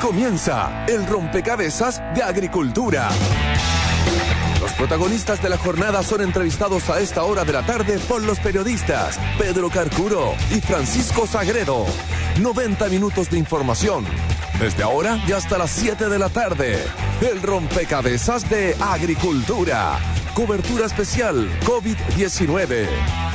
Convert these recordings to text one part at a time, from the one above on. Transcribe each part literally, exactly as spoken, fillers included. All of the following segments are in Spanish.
comienza el rompecabezas de agricultura. Los protagonistas de la jornada son entrevistados a esta hora de la tarde por los periodistas Pedro Carcuro y Francisco Sagredo. noventa minutos de información, desde ahora y hasta las siete de la tarde. El rompecabezas de agricultura. Cobertura especial COVID diecinueve.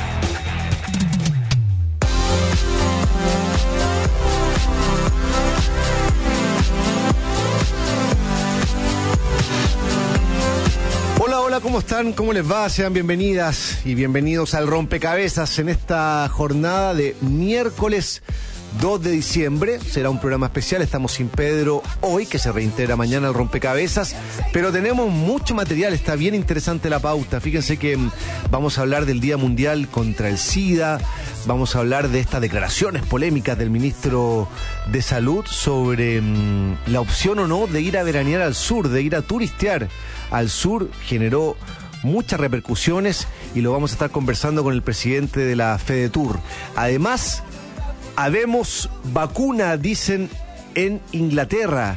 Hola, ¿cómo están? ¿Cómo les va? Sean bienvenidas y bienvenidos al Rompecabezas en esta jornada de miércoles dos de diciembre. Será un programa especial, estamos sin Pedro hoy, que se reintegra mañana al Rompecabezas, pero tenemos mucho material, está bien interesante la pauta. Fíjense que vamos a hablar del Día Mundial contra el SIDA, vamos a hablar de estas declaraciones polémicas del ministro de Salud sobre mmm, la opción o no de ir a veranear al sur, de ir a turistear al sur. Generó muchas repercusiones y lo vamos a estar conversando con el presidente de la FEDETUR. Además, habemos vacuna, dicen en Inglaterra.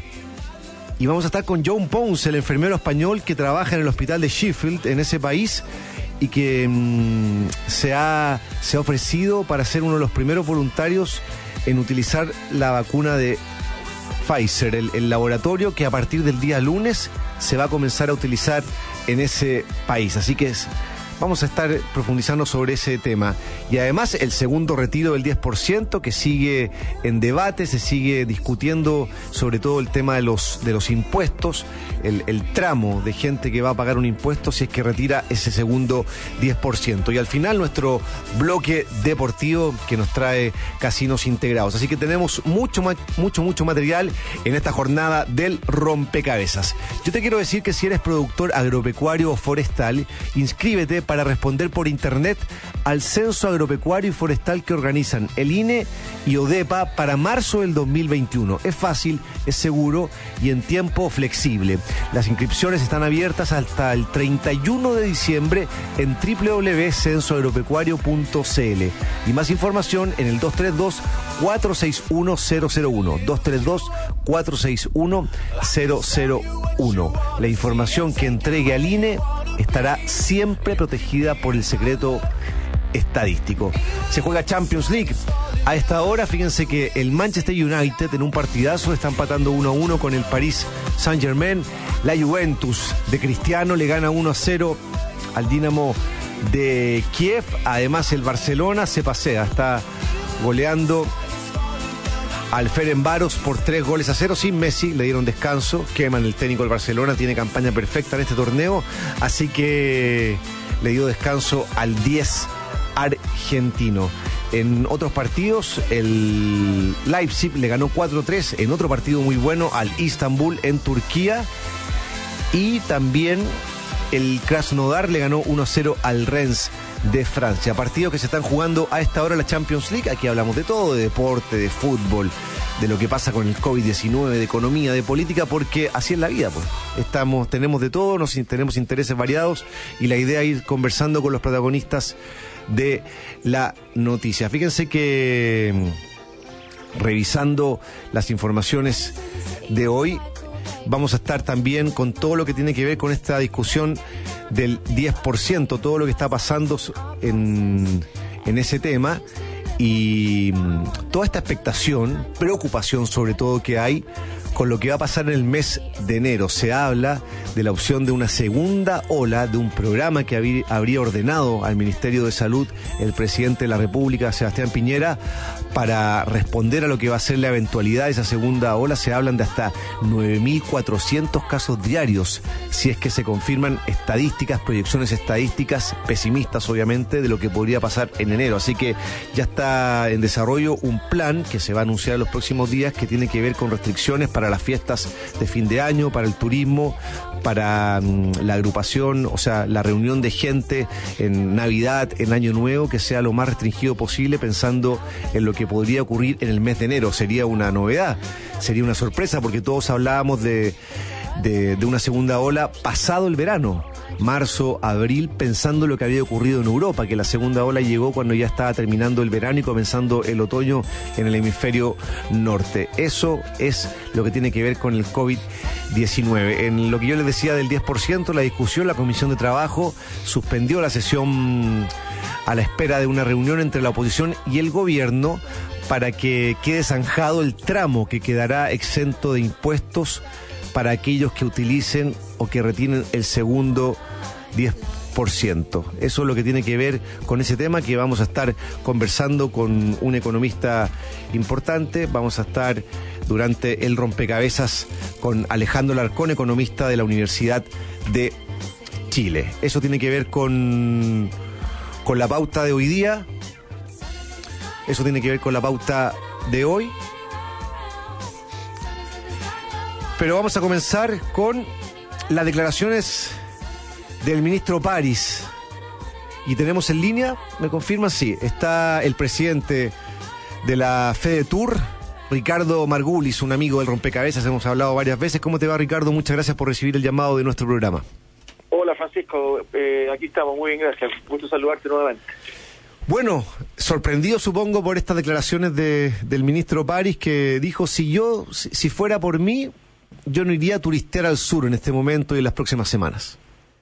Y vamos a estar con John Pons, el enfermero español que trabaja en el hospital de Sheffield, en ese país, y que mmm, se, ha, se ha ofrecido para ser uno de los primeros voluntarios en utilizar la vacuna de Pfizer, el, el laboratorio que a partir del día lunes se va a comenzar a utilizar en ese país. Así que es, vamos a estar profundizando sobre ese tema. Y además el segundo retiro del diez por ciento que sigue en debate, se sigue discutiendo sobre todo el tema de los, de los impuestos, el, el tramo de gente que va a pagar un impuesto si es que retira ese segundo diez por ciento. Y al final nuestro bloque deportivo que nos trae casinos integrados. Así que tenemos mucho, mucho, mucho material en esta jornada del Rompecabezas. Yo te quiero decir que si eres productor agropecuario o forestal, inscríbete para responder por internet al censo agropecuario y forestal que organizan el I N E y ODEPA para marzo del dos mil veintiuno. Es fácil, es seguro y en tiempo flexible. Las inscripciones están abiertas hasta el treinta y uno de diciembre en doble u doble u doble u punto censo agropecuario punto c l y más información en el dos tres dos, cuatro seis uno, cero cero uno, dos tres dos, cuatro seis uno, cero cero uno. La información que entregue al I N E estará siempre protegida por el secreto estadístico. Se juega Champions League. A esta hora, fíjense que el Manchester United en un partidazo está empatando uno a uno con el Paris Saint-Germain. La Juventus de Cristiano le gana uno a cero al Dinamo de Kiev. Además, el Barcelona se pasea, está goleando al Ferencváros por tres goles a cero. Sin Messi, le dieron descanso. Koeman, el técnico del Barcelona, tiene campaña perfecta en este torneo, así que le dio descanso al diez argentino. En otros partidos, el Leipzig le ganó cuatro a tres en otro partido muy bueno al Istanbul en Turquía, y también el Krasnodar le ganó uno a cero al Rennes de Francia. Partidos que se están jugando a esta hora la Champions League. Aquí hablamos de todo, de deporte, de fútbol, de lo que pasa con el COVID diecinueve, de economía, de política, porque así es la vida, pues. Estamos, tenemos de todo, nos, tenemos intereses variados y la idea es ir conversando con los protagonistas de la noticia. Fíjense que revisando las informaciones de hoy, vamos a estar también con todo lo que tiene que ver con esta discusión del diez por ciento, todo lo que está pasando en, en ese tema y toda esta expectación, preocupación sobre todo que hay con lo que va a pasar en el mes de enero. Se habla de la opción de una segunda ola, de un programa que habría ordenado al Ministerio de Salud el presidente de la República, Sebastián Piñera, para responder a lo que va a ser la eventualidad de esa segunda ola. Se hablan de hasta nueve mil cuatrocientos casos diarios, si es que se confirman estadísticas, proyecciones estadísticas pesimistas, obviamente, de lo que podría pasar en enero. Así que ya está en desarrollo un plan que se va a anunciar en los próximos días, que tiene que ver con restricciones para las fiestas de fin de año, para el turismo, para um, la agrupación, o sea, la reunión de gente en Navidad, en Año Nuevo, que sea lo más restringido posible, pensando en lo que podría ocurrir en el mes de enero. Sería una novedad, sería una sorpresa, porque todos hablábamos de, de, de una segunda ola pasado el verano. marzo, abril, pensando lo que había ocurrido en Europa, que la segunda ola llegó cuando ya estaba terminando el verano y comenzando el otoño en el hemisferio norte. Eso es lo que tiene que ver con el COVID diecinueve. En lo que yo les decía del diez por ciento, la discusión, la Comisión de Trabajo suspendió la sesión a la espera de una reunión entre la oposición y el gobierno para que quede zanjado el tramo que quedará exento de impuestos para aquellos que utilicen o que retienen el segundo diez por ciento. Eso es lo que tiene que ver con ese tema que vamos a estar conversando con un economista importante. Vamos a estar durante el rompecabezas con Alejandro Larcón, economista de la Universidad de Chile. Eso tiene que ver con, con la pauta de hoy día. Eso tiene que ver con la pauta de hoy. Pero vamos a comenzar con las declaraciones del ministro París. Y tenemos en línea, ¿me confirman? Sí, está el presidente de la FEDETUR, Ricardo Margulis, un amigo del rompecabezas, hemos hablado varias veces. ¿Cómo te va, Ricardo? Muchas gracias por recibir el llamado de nuestro programa. Hola, Francisco, eh, aquí estamos, muy bien, gracias. Gusto saludarte nuevamente. Bueno, sorprendido supongo por estas declaraciones de, del ministro París, que dijo, si yo, si, si fuera por mí, yo no iría a turistear al sur en este momento y en las próximas semanas.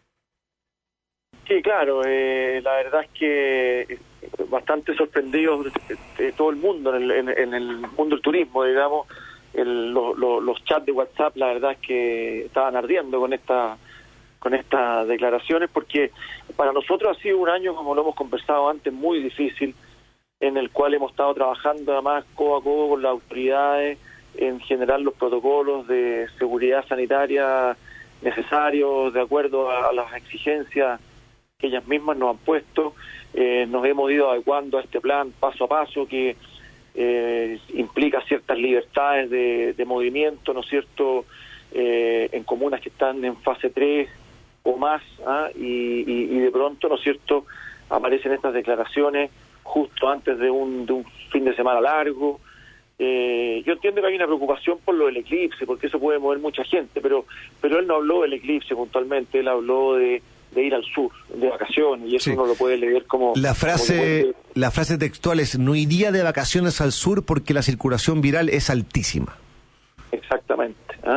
Sí, claro, eh, la verdad es que bastante sorprendidos de, de todo el mundo, en el, en, en el mundo del turismo, digamos, el, lo, lo, los chats de WhatsApp, la verdad es que estaban ardiendo con esta con estas declaraciones, porque para nosotros ha sido un año, como lo hemos conversado antes, muy difícil, en el cual hemos estado trabajando además codo a codo con las autoridades en generar los protocolos de seguridad sanitaria necesarios de acuerdo a, a las exigencias que ellas mismas nos han puesto. Eh, nos hemos ido adecuando a este plan paso a paso que eh, implica ciertas libertades de, de movimiento, ¿no es cierto?, eh, en comunas que están en fase tres o más, ¿ah? y, y, y de pronto, ¿no es cierto?, aparecen estas declaraciones justo antes de un, de un fin de semana largo. Eh, yo entiendo que hay una preocupación por lo del eclipse, porque eso puede mover mucha gente, pero pero él no habló del eclipse puntualmente, él habló de, de ir al sur, de vacaciones, y eso sí, uno lo puede leer como... La frase, como la frase textual es, no iría de vacaciones al sur porque la circulación viral es altísima. Exactamente, ¿eh?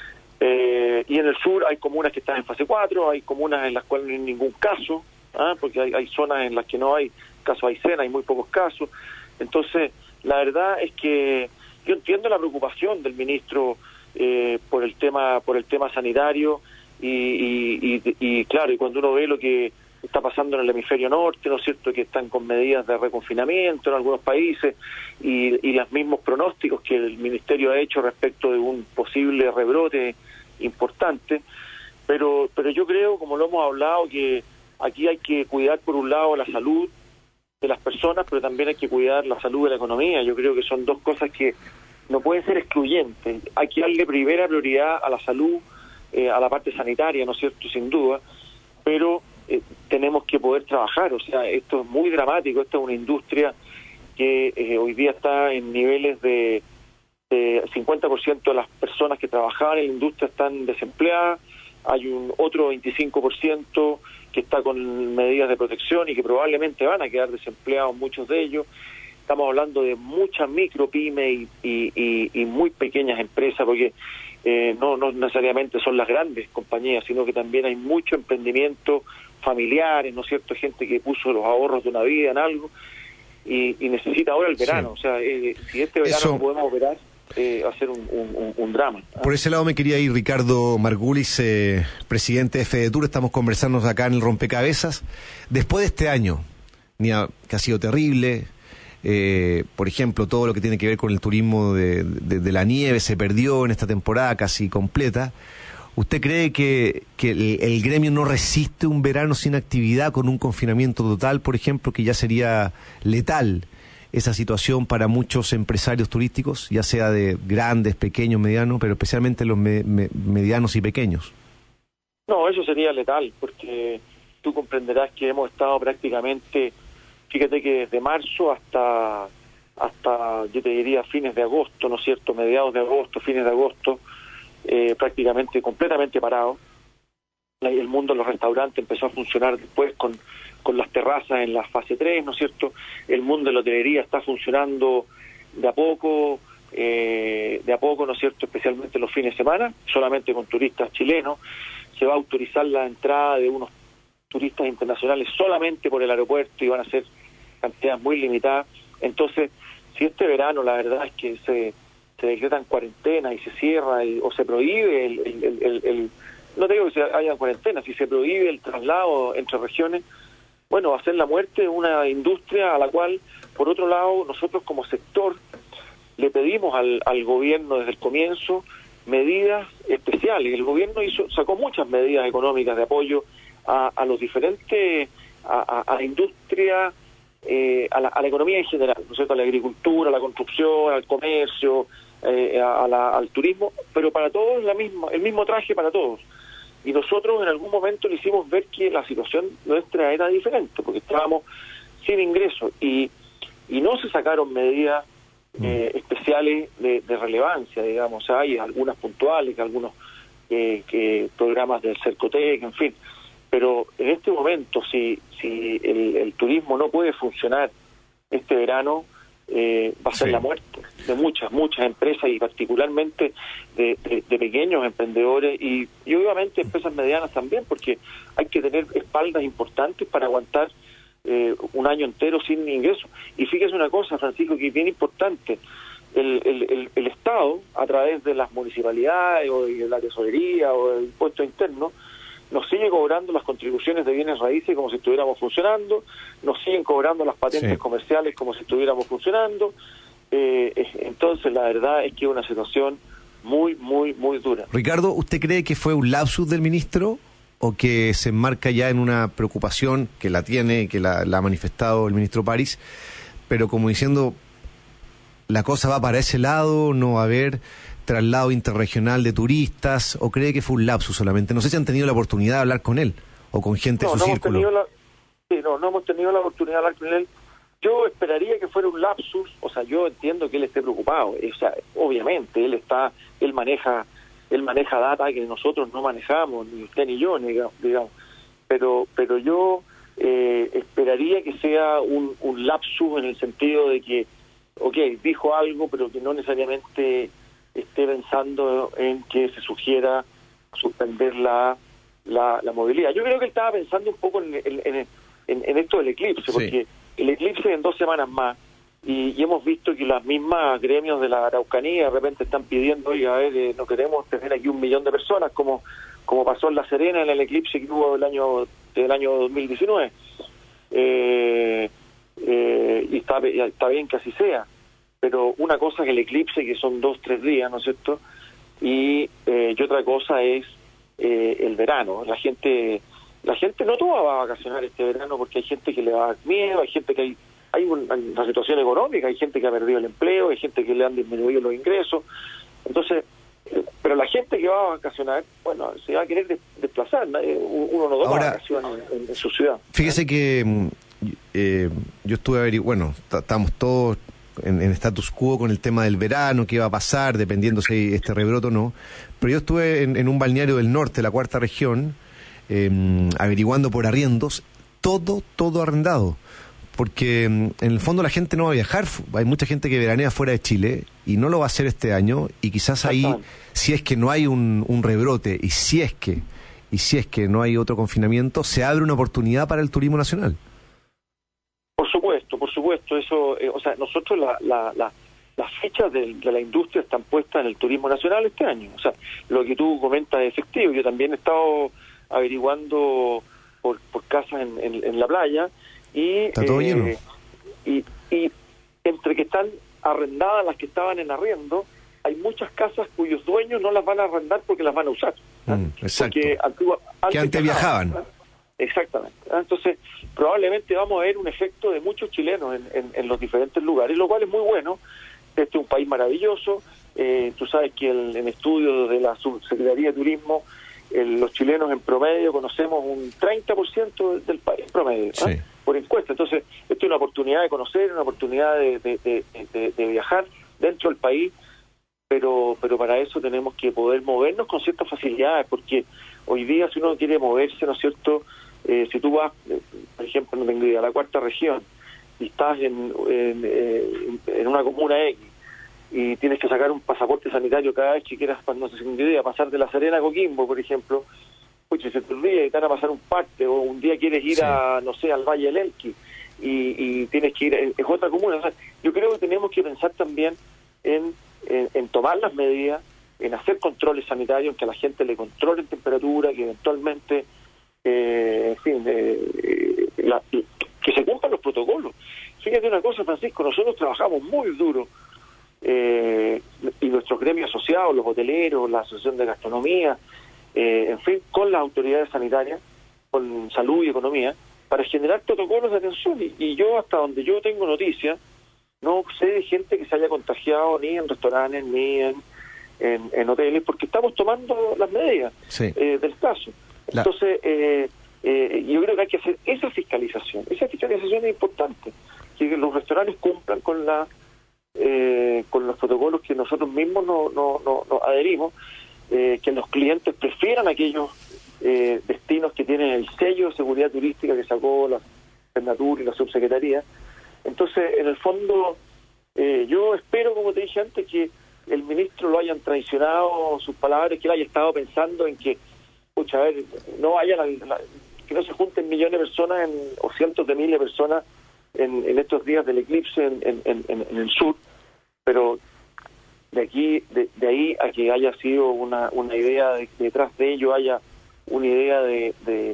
Eh, y en el sur hay comunas que están en fase cuatro, hay comunas en las cuales no hay ningún caso, ¿eh? Porque hay, hay zonas en las que no hay casos, hay cena, hay muy pocos casos. Entonces, la verdad es que yo entiendo la preocupación del ministro eh, por el tema por el tema sanitario y, y, y, y claro, y cuando uno ve lo que está pasando en el hemisferio norte, ¿no es cierto?, que están con medidas de reconfinamiento en algunos países y, y los mismos pronósticos que el ministerio ha hecho respecto de un posible rebrote importante, pero pero yo creo, como lo hemos hablado, que aquí hay que cuidar por un lado la salud de las personas, pero también hay que cuidar la salud de la economía. Yo creo que son dos cosas que no pueden ser excluyentes. Hay que darle primera prioridad a la salud, eh, a la parte sanitaria, ¿no es cierto?, sin duda, pero eh, tenemos que poder trabajar. O sea, esto es muy dramático, esta es una industria que eh, hoy día está en niveles de, de cincuenta por ciento de las personas que trabajaban en la industria están desempleadas, hay un otro veinticinco por ciento que está con medidas de protección y que probablemente van a quedar desempleados muchos de ellos. Estamos hablando de muchas micro, pyme y, y, y, y muy pequeñas empresas, porque eh, no, no necesariamente son las grandes compañías, sino que también hay mucho emprendimiento familiares, ¿no es cierto?, gente que puso los ahorros de una vida en algo y, y necesita ahora el verano. Sí. O sea, eh, si este verano Eso... no podemos operar, Eh, hacer un, un, un drama. Por ese lado me quería ir Ricardo Margulis, eh, presidente de FEDETUR. Estamos conversando acá en el rompecabezas. Después de este año, que ha sido terrible, eh, por ejemplo, todo lo que tiene que ver con el turismo de, de, de la nieve se perdió en esta temporada casi completa. ¿Usted cree que, que el, el gremio no resiste un verano sin actividad, con un confinamiento total, por ejemplo, que ya sería letal esa situación para muchos empresarios turísticos, ya sea de grandes, pequeños, medianos, pero especialmente los me, me, medianos y pequeños? No, eso sería letal, porque tú comprenderás que hemos estado prácticamente, fíjate que desde marzo hasta, hasta yo te diría fines de agosto, ¿no es cierto?, mediados de agosto, fines de agosto, eh, prácticamente completamente parados. el mundo de los restaurantes empezó a funcionar después con, con las terrazas en la fase tres, ¿no es cierto? El mundo de la hotelería está funcionando de a poco, eh, de a poco, ¿no es cierto?, especialmente los fines de semana, solamente con turistas chilenos. Se va a autorizar la entrada de unos turistas internacionales solamente por el aeropuerto y van a ser cantidades muy limitadas. Entonces, si este verano la verdad es que se, se decretan cuarentena y se cierra y, o se prohíbe el, el, el, el, el no te digo que se haya cuarentena, si se prohíbe el traslado entre regiones, bueno, va a ser la muerte de una industria a la cual, por otro lado, nosotros como sector le pedimos al, al gobierno desde el comienzo medidas especiales. El gobierno hizo, sacó muchas medidas económicas de apoyo a, a los diferentes, a, a, a la industria, eh, a, la, a la economía en general, ¿no es cierto?, a la agricultura, a la construcción, al comercio, eh, a, a la, al turismo, pero para todos la misma, el mismo traje para todos. Y nosotros en algún momento le hicimos ver que la situación nuestra era diferente, porque estábamos sin ingresos y, y no se sacaron medidas eh, especiales de, de relevancia, digamos. Hay algunas puntuales, algunos eh, que programas del Cercotec, en fin. Pero en este momento, si, si el, el turismo no puede funcionar este verano, eh, va a ser sí. la muerte de muchas, muchas empresas y particularmente de, de, de pequeños emprendedores y, y obviamente empresas medianas también, porque hay que tener espaldas importantes para aguantar eh, un año entero sin ingresos. Y fíjese una cosa, Francisco, que es bien importante, el, el, el, el Estado, a través de las municipalidades o de la tesorería o del impuesto interno, nos sigue cobrando las contribuciones de bienes raíces como si estuviéramos funcionando, nos siguen cobrando las patentes sí. comerciales como si estuviéramos funcionando. Eh, entonces, la verdad es que es una situación muy, muy, muy dura. Ricardo, ¿usted cree que fue un lapsus del ministro o que se enmarca ya en una preocupación que la tiene, que la, la ha manifestado el ministro París, pero como diciendo, la cosa va para ese lado, no va a haber traslado interregional de turistas, o cree que fue un lapsus solamente? No sé si han tenido la oportunidad de hablar con él o con gente no, de su no círculo. Hemos la, sí, no, no hemos tenido la oportunidad de hablar con él. Yo esperaría que fuera un lapsus, o sea, yo entiendo que él esté preocupado, o sea, obviamente él está, él maneja, él maneja data que nosotros no manejamos, ni usted ni yo, digamos, pero, pero yo eh, esperaría que sea un, un lapsus en el sentido de que, ok, dijo algo, pero que no necesariamente esté pensando en que se sugiera suspender la, la, la movilidad. Yo creo que él estaba pensando un poco en, en, en, en esto del eclipse, sí. porque el eclipse en dos semanas más, y, y hemos visto que las mismas gremios de la Araucanía de repente están pidiendo, oiga, a ver, eh, no queremos tener aquí un millón de personas, como como pasó en La Serena en el eclipse que hubo el año del año dos mil diecinueve. Eh, eh, y está, está bien que así sea. Pero una cosa es el eclipse, que son dos, tres días, ¿no es cierto? Y, eh, y otra cosa es eh, el verano. La gente la gente no toda va a vacacionar este verano porque hay gente que le da miedo, hay gente que hay hay una, una situación económica, hay gente que ha perdido el empleo, hay gente que le han disminuido los ingresos. Entonces, eh, pero la gente que va a vacacionar, bueno, se va a querer des- desplazar. Uno no toma Ahora, vacaciones en, en, en su ciudad. Fíjese que eh, yo estuve averiguando, bueno, t- estamos todos en, en status quo con el tema del verano, qué va a pasar, dependiendo si este rebroto o no. Pero yo estuve en, en un balneario del norte, la cuarta región, eh, averiguando por arriendos, todo, todo arrendado. Porque en el fondo la gente no va a viajar, hay mucha gente que veranea fuera de Chile y no lo va a hacer este año, y quizás ahí, si es que no hay un, un rebrote, y si es que, y si es que no hay otro confinamiento, se abre una oportunidad para el turismo nacional. Por supuesto, por supuesto, eso, eh, o sea, nosotros la, la, la, las fechas de, de la industria están puestas en el turismo nacional este año. O sea, lo que tú comentas es efectivo. Yo también he estado averiguando por, por casas en, en, en la playa y, ¿está todo eh, lleno? Y, y entre que están arrendadas las que estaban en arriendo, hay muchas casas cuyos dueños no las van a arrendar porque las van a usar. ¿eh? Mm, exacto. Porque antigua, antes que antes viajaban. ¿eh? Exactamente. Entonces, probablemente vamos a ver un efecto de muchos chilenos en, en, en los diferentes lugares, lo cual es muy bueno. Este es un país maravilloso. Eh, tú sabes que el, en estudios de la Subsecretaría de Turismo, el, los chilenos en promedio conocemos un treinta por ciento del, del país promedio, ¿eh? Sí. Por encuesta. Entonces, esto es una oportunidad de conocer, una oportunidad de, de, de, de, de viajar dentro del país, pero pero para eso tenemos que poder movernos con ciertas facilidades, porque hoy día si uno quiere moverse, ¿no es cierto? Eh, si tú vas, eh, por ejemplo, no tengo idea, a la cuarta región y estás en, en, en, en una comuna X y tienes que sacar un pasaporte sanitario cada vez que quieras, no sé si tengo idea, pasar de La Serena a Coquimbo, por ejemplo, pues se te olvida y te van a pasar un parte, o un día quieres ir sí. a, no sé, al Valle del Elqui y, y tienes que ir, es otra comuna. O sea, yo creo que tenemos que pensar también en, en, en tomar las medidas, en hacer controles sanitarios, en que a la gente le controlen temperatura, que eventualmente, eh, en fin, eh, la, que se cumplan los protocolos. Fíjate una cosa, Francisco, nosotros trabajamos muy duro, eh, y nuestros gremios asociados, los hoteleros, la Asociación de Gastronomía, eh, en fin, con las autoridades sanitarias, con salud y economía, para generar protocolos de atención. Y, y yo, hasta donde yo tengo noticias, no sé de gente que se haya contagiado ni en restaurantes, ni en, en, en hoteles, porque estamos tomando las medidas sí. eh, del caso. La... Entonces, eh, eh, yo creo que hay que hacer esa fiscalización. Esa fiscalización es importante, que los restaurantes cumplan con la eh, con los protocolos que nosotros mismos nos no, no, no adherimos, eh, que los clientes prefieran aquellos eh, destinos que tienen el sello de seguridad turística que sacó la Senatur y la Subsecretaría. Entonces, en el fondo, eh, yo espero, como te dije antes, que el ministro lo hayan traicionado sus palabras, que él haya estado pensando en que, pucha, a ver, no haya la, la, que no se junten millones de personas en, o cientos de miles de personas en, en estos días del eclipse en, en, en, en el sur, pero de aquí, de, de ahí a que haya sido una, una idea, de que detrás de ello haya una idea de, de,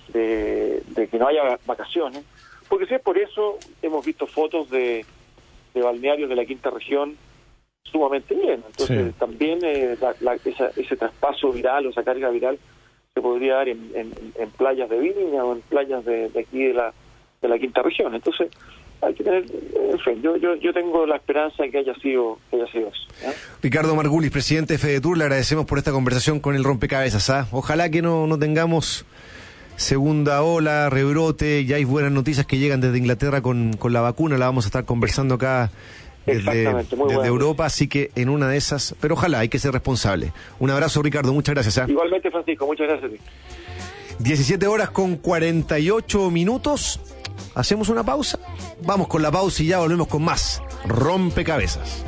de, de que no haya vacaciones, porque si es por eso, hemos visto fotos de, de balnearios de la quinta región sumamente bien. Entonces, sí. también eh, la, la, esa, ese traspaso viral o esa carga viral se podría dar en, en, en playas de Viña o en playas de, de aquí de la, de la quinta región. Entonces, hay que tener, en fin, yo, yo, yo tengo la esperanza de que haya sido, que haya sido eso, ¿eh? Ricardo Margulis, presidente de FEDETUR, le agradecemos por esta conversación con el rompecabezas, ¿ah? Ojalá que no, no tengamos segunda ola, rebrote, ya hay buenas noticias que llegan desde Inglaterra con, con la vacuna, la vamos a estar conversando acá desde, desde bueno. Europa, así que en una de esas, pero ojalá, hay que ser responsable. Un abrazo, Ricardo, muchas gracias. ¿eh? Igualmente, Francisco, muchas gracias a ti. diecisiete horas con cuarenta y ocho minutos, hacemos una pausa, vamos con la pausa y ya volvemos con más Rompecabezas.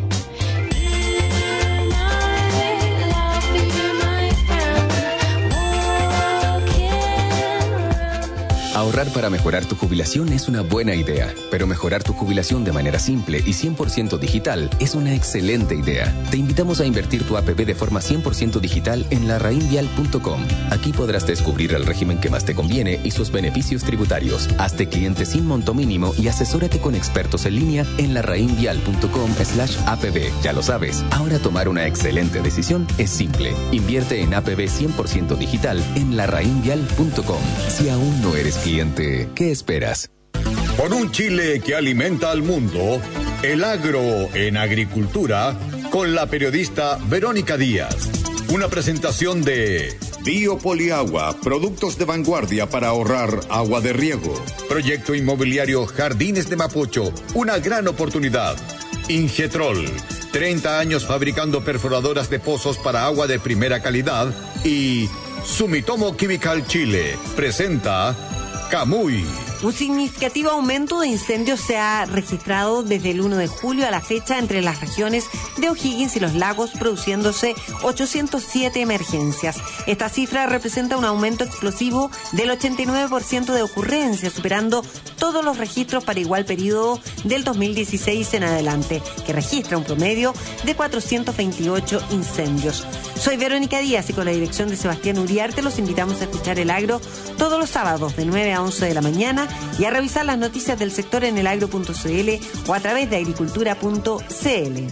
Ahorrar para mejorar tu jubilación es una buena idea, pero mejorar tu jubilación de manera simple y cien por ciento digital es una excelente idea. Te invitamos a invertir tu A P B de forma cien por ciento digital en la raín vial punto com. Aquí podrás descubrir el régimen que más te conviene y sus beneficios tributarios. Hazte cliente sin monto mínimo y asesórate con expertos en línea en la raín vial punto com slash A P B. Ya lo sabes, ahora tomar una excelente decisión es simple. Invierte en A P B cien por ciento digital en la raín vial punto com. Si aún no eres cliente, ¿qué esperas? Por un Chile que alimenta al mundo, el agro en agricultura, con la periodista Verónica Díaz. Una presentación de Biopoliagua, productos de vanguardia para ahorrar agua de riego. Proyecto inmobiliario Jardines de Mapocho, una gran oportunidad. Ingetrol, treinta años fabricando perforadoras de pozos para agua de primera calidad. Y Sumitomo Chemical Chile presenta Camuy. Un significativo aumento de incendios se ha registrado desde el uno de julio a la fecha entre las regiones de O'Higgins y Los Lagos, produciéndose ochocientas siete emergencias. Esta cifra representa un aumento explosivo del ochenta y nueve por ciento de ocurrencias, superando todos los registros para igual periodo del dos mil dieciséis en adelante, que registra un promedio de cuatrocientos veintiocho incendios. Soy Verónica Díaz y con la dirección de Sebastián Uriarte los invitamos a escuchar El Agro todos los sábados de nueve a once de la mañana y a revisar las noticias del sector en elagro punto c l o a través de agricultura punto c l.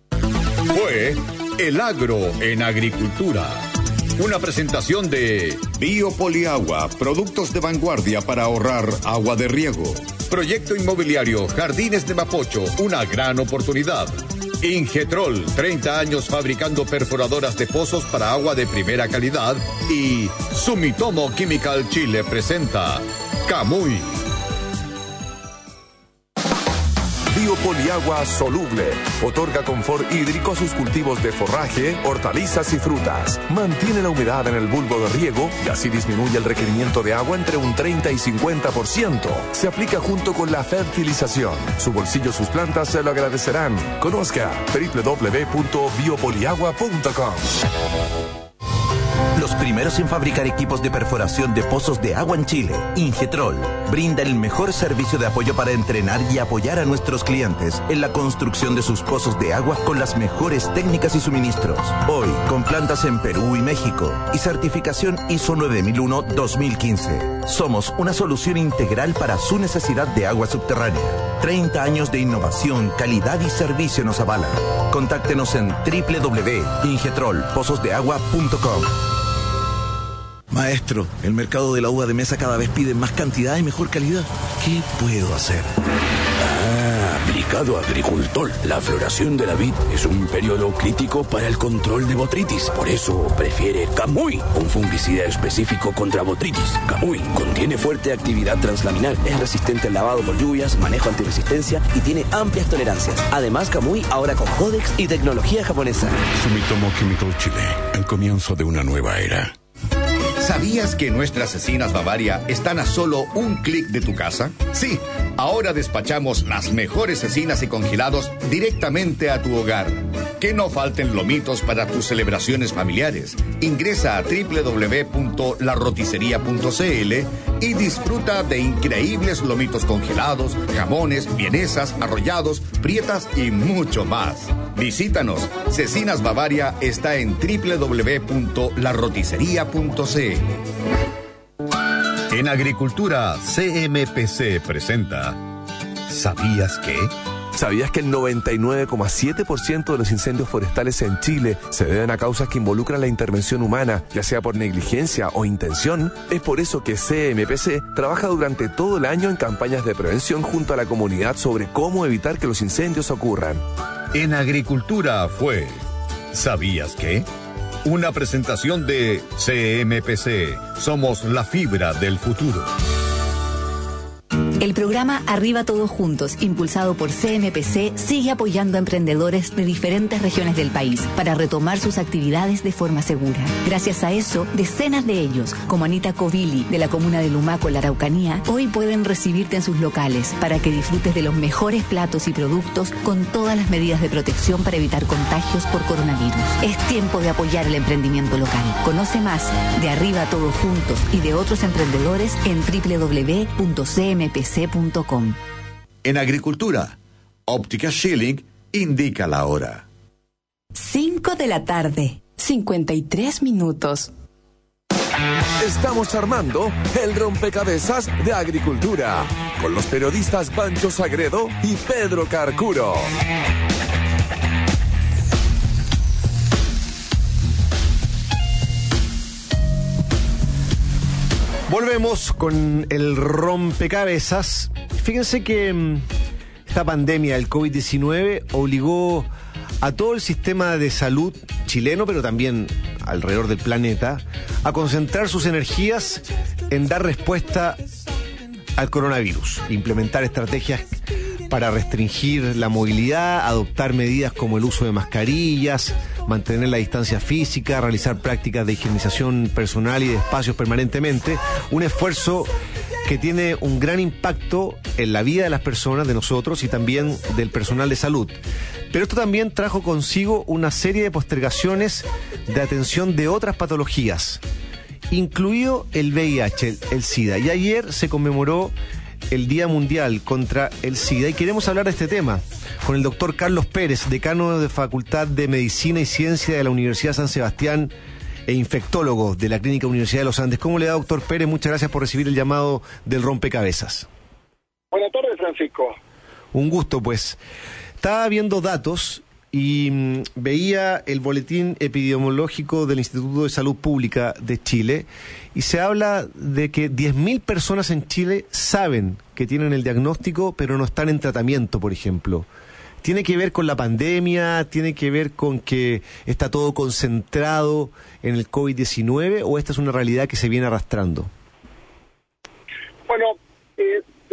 Fue El Agro en Agricultura, una presentación de Biopoliagua, productos de vanguardia para ahorrar agua de riego. Proyecto inmobiliario Jardines de Mapocho, una gran oportunidad. Ingetrol, treinta años fabricando perforadoras de pozos para agua de primera calidad. Y Sumitomo Chemical Chile presenta Camuy. Biopoliagua soluble. Otorga confort hídrico a sus cultivos de forraje, hortalizas y frutas. Mantiene la humedad en el bulbo de riego y así disminuye el requerimiento de agua entre un treinta y cincuenta por ciento. Se aplica junto con la fertilización. Su bolsillo, sus plantas se lo agradecerán. Conozca doble u doble u doble u punto biopoliagua punto com. Los primeros en fabricar equipos de perforación de pozos de agua en Chile, Ingetrol, brinda el mejor servicio de apoyo para entrenar y apoyar a nuestros clientes en la construcción de sus pozos de agua con las mejores técnicas y suministros. Hoy, con plantas en Perú y México y certificación I S O nueve mil uno dos mil quince. Somos una solución integral para su necesidad de agua subterránea. treinta años de innovación, calidad y servicio nos avalan. Contáctenos en doble u doble u doble u punto ingetrol pozos de agua punto com. Maestro, el mercado de la uva de mesa cada vez pide más cantidad y mejor calidad. ¿Qué puedo hacer? Ah, aplicado Agricultor. La floración de la vid es un periodo crítico para el control de botrytis. Por eso prefiere Camuy, un fungicida específico contra botrytis. Camuy contiene fuerte actividad translaminar, es resistente al lavado por lluvias, manejo antiresistencia y tiene amplias tolerancias. Además, Camuy ahora con Codex y tecnología japonesa. Sumitomo Chemical Chile, el comienzo de una nueva era. ¿Sabías que nuestras cecinas Bavaria están a solo un clic de tu casa? Sí, ahora despachamos las mejores cecinas y congelados directamente a tu hogar. Que no falten lomitos para tus celebraciones familiares. Ingresa a doble u doble u doble u punto la roticería punto c l y disfruta de increíbles lomitos congelados, jamones, vienesas, arrollados, prietas y mucho más. Visítanos. Cecinas Bavaria está en doble u doble u doble u punto la roticería punto c l. En Agricultura, C M P C presenta ¿Sabías qué? ¿Sabías que el noventa y nueve coma siete por ciento de los incendios forestales en Chile se deben a causas que involucran la intervención humana, ya sea por negligencia o intención? Es por eso que C M P C trabaja durante todo el año en campañas de prevención junto a la comunidad sobre cómo evitar que los incendios ocurran. En Agricultura fue ¿Sabías qué? Una presentación de C M P C. Somos la fibra del futuro. El programa Arriba Todos Juntos, impulsado por C M P C, sigue apoyando a emprendedores de diferentes regiones del país para retomar sus actividades de forma segura. Gracias a eso, decenas de ellos, como Anita Covili, de la comuna de Lumaco, en la Araucanía, hoy pueden recibirte en sus locales para que disfrutes de los mejores platos y productos con todas las medidas de protección para evitar contagios por coronavirus. Es tiempo de apoyar el emprendimiento local. Conoce más de Arriba Todos Juntos y de otros emprendedores en doble u doble u doble u punto c m p c punto com. En Agricultura, Óptica Schilling indica la hora. cinco de la tarde, cincuenta y tres minutos. Estamos armando el rompecabezas de Agricultura con los periodistas Pancho Sagredo y Pedro Carcuro. Volvemos con el rompecabezas. Fíjense que mmm, esta pandemia del COVID diecinueve obligó a todo el sistema de salud chileno, pero también alrededor del planeta, a concentrar sus energías en dar respuesta al coronavirus, implementar estrategias para restringir la movilidad, adoptar medidas como el uso de mascarillas, mantener la distancia física, realizar prácticas de higienización personal y de espacios permanentemente, un esfuerzo que tiene un gran impacto en la vida de las personas, de nosotros y también del personal de salud. Pero esto también trajo consigo una serie de postergaciones de atención de otras patologías, incluido el V I H, el, el SIDA. Y ayer se conmemoró el Día Mundial contra el SIDA y queremos hablar de este tema con el doctor Carlos Pérez, decano de Facultad de Medicina y Ciencia de la Universidad San Sebastián e infectólogo de la Clínica Universidad de los Andes. ¿Cómo le da, doctor Pérez? Muchas gracias por recibir el llamado del rompecabezas. Buenas tardes, Francisco. Un gusto, pues. Estaba viendo datos y mmm, veía el boletín epidemiológico del Instituto de Salud Pública de Chile y se habla de que diez mil personas en Chile saben que tienen el diagnóstico pero no están en tratamiento, por ejemplo. ¿Tiene que ver con la pandemia? ¿Tiene que ver con que está todo concentrado en el COVID diecinueve o esta es una realidad que se viene arrastrando? Bueno, eh, de,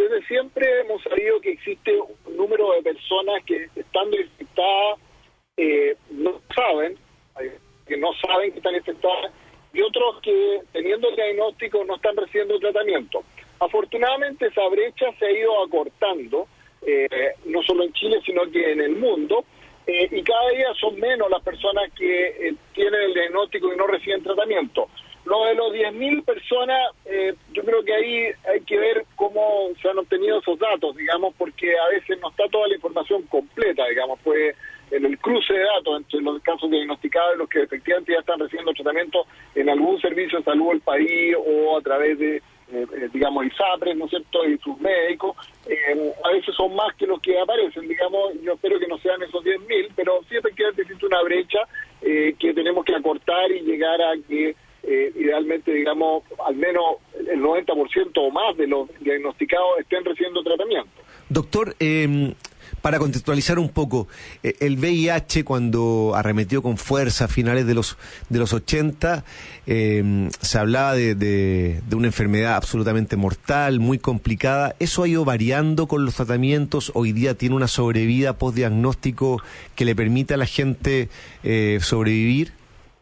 desde siempre hemos sabido que existe un número de personas que estando infectadas eh, no saben, que no saben que están infectadas, y otros que teniendo el diagnóstico no están recibiendo tratamiento. Afortunadamente esa brecha se ha ido acortando, eh, no solo en Chile, sino que en el mundo, eh, y cada día son menos las personas que eh, tienen el diagnóstico y no reciben tratamiento. Lo de los diez mil personas, eh, yo creo que ahí hay que ver cómo se han obtenido esos datos, digamos, porque a veces no está toda la información completa, digamos, pues en el cruce de datos entre los casos diagnosticados y los que efectivamente ya están recibiendo tratamiento en algún servicio de salud del país o a través de, eh, digamos, ISAPRES, ¿no es cierto?, y sus médicos, eh, a veces son más que los que aparecen, digamos. Yo espero que no sean esos diez mil, pero sí efectivamente existe una brecha eh, que tenemos que acortar y llegar a que Eh, idealmente, digamos, al menos el noventa por ciento o más de los diagnosticados estén recibiendo tratamiento. Doctor, eh, para contextualizar un poco, eh, el V I H cuando arremetió con fuerza a finales de los de los ochenta, eh, se hablaba de, de, de una enfermedad absolutamente mortal, muy complicada. ¿Eso ha ido variando con los tratamientos? ¿Hoy día tiene una sobrevida postdiagnóstico que le permite a la gente eh, sobrevivir?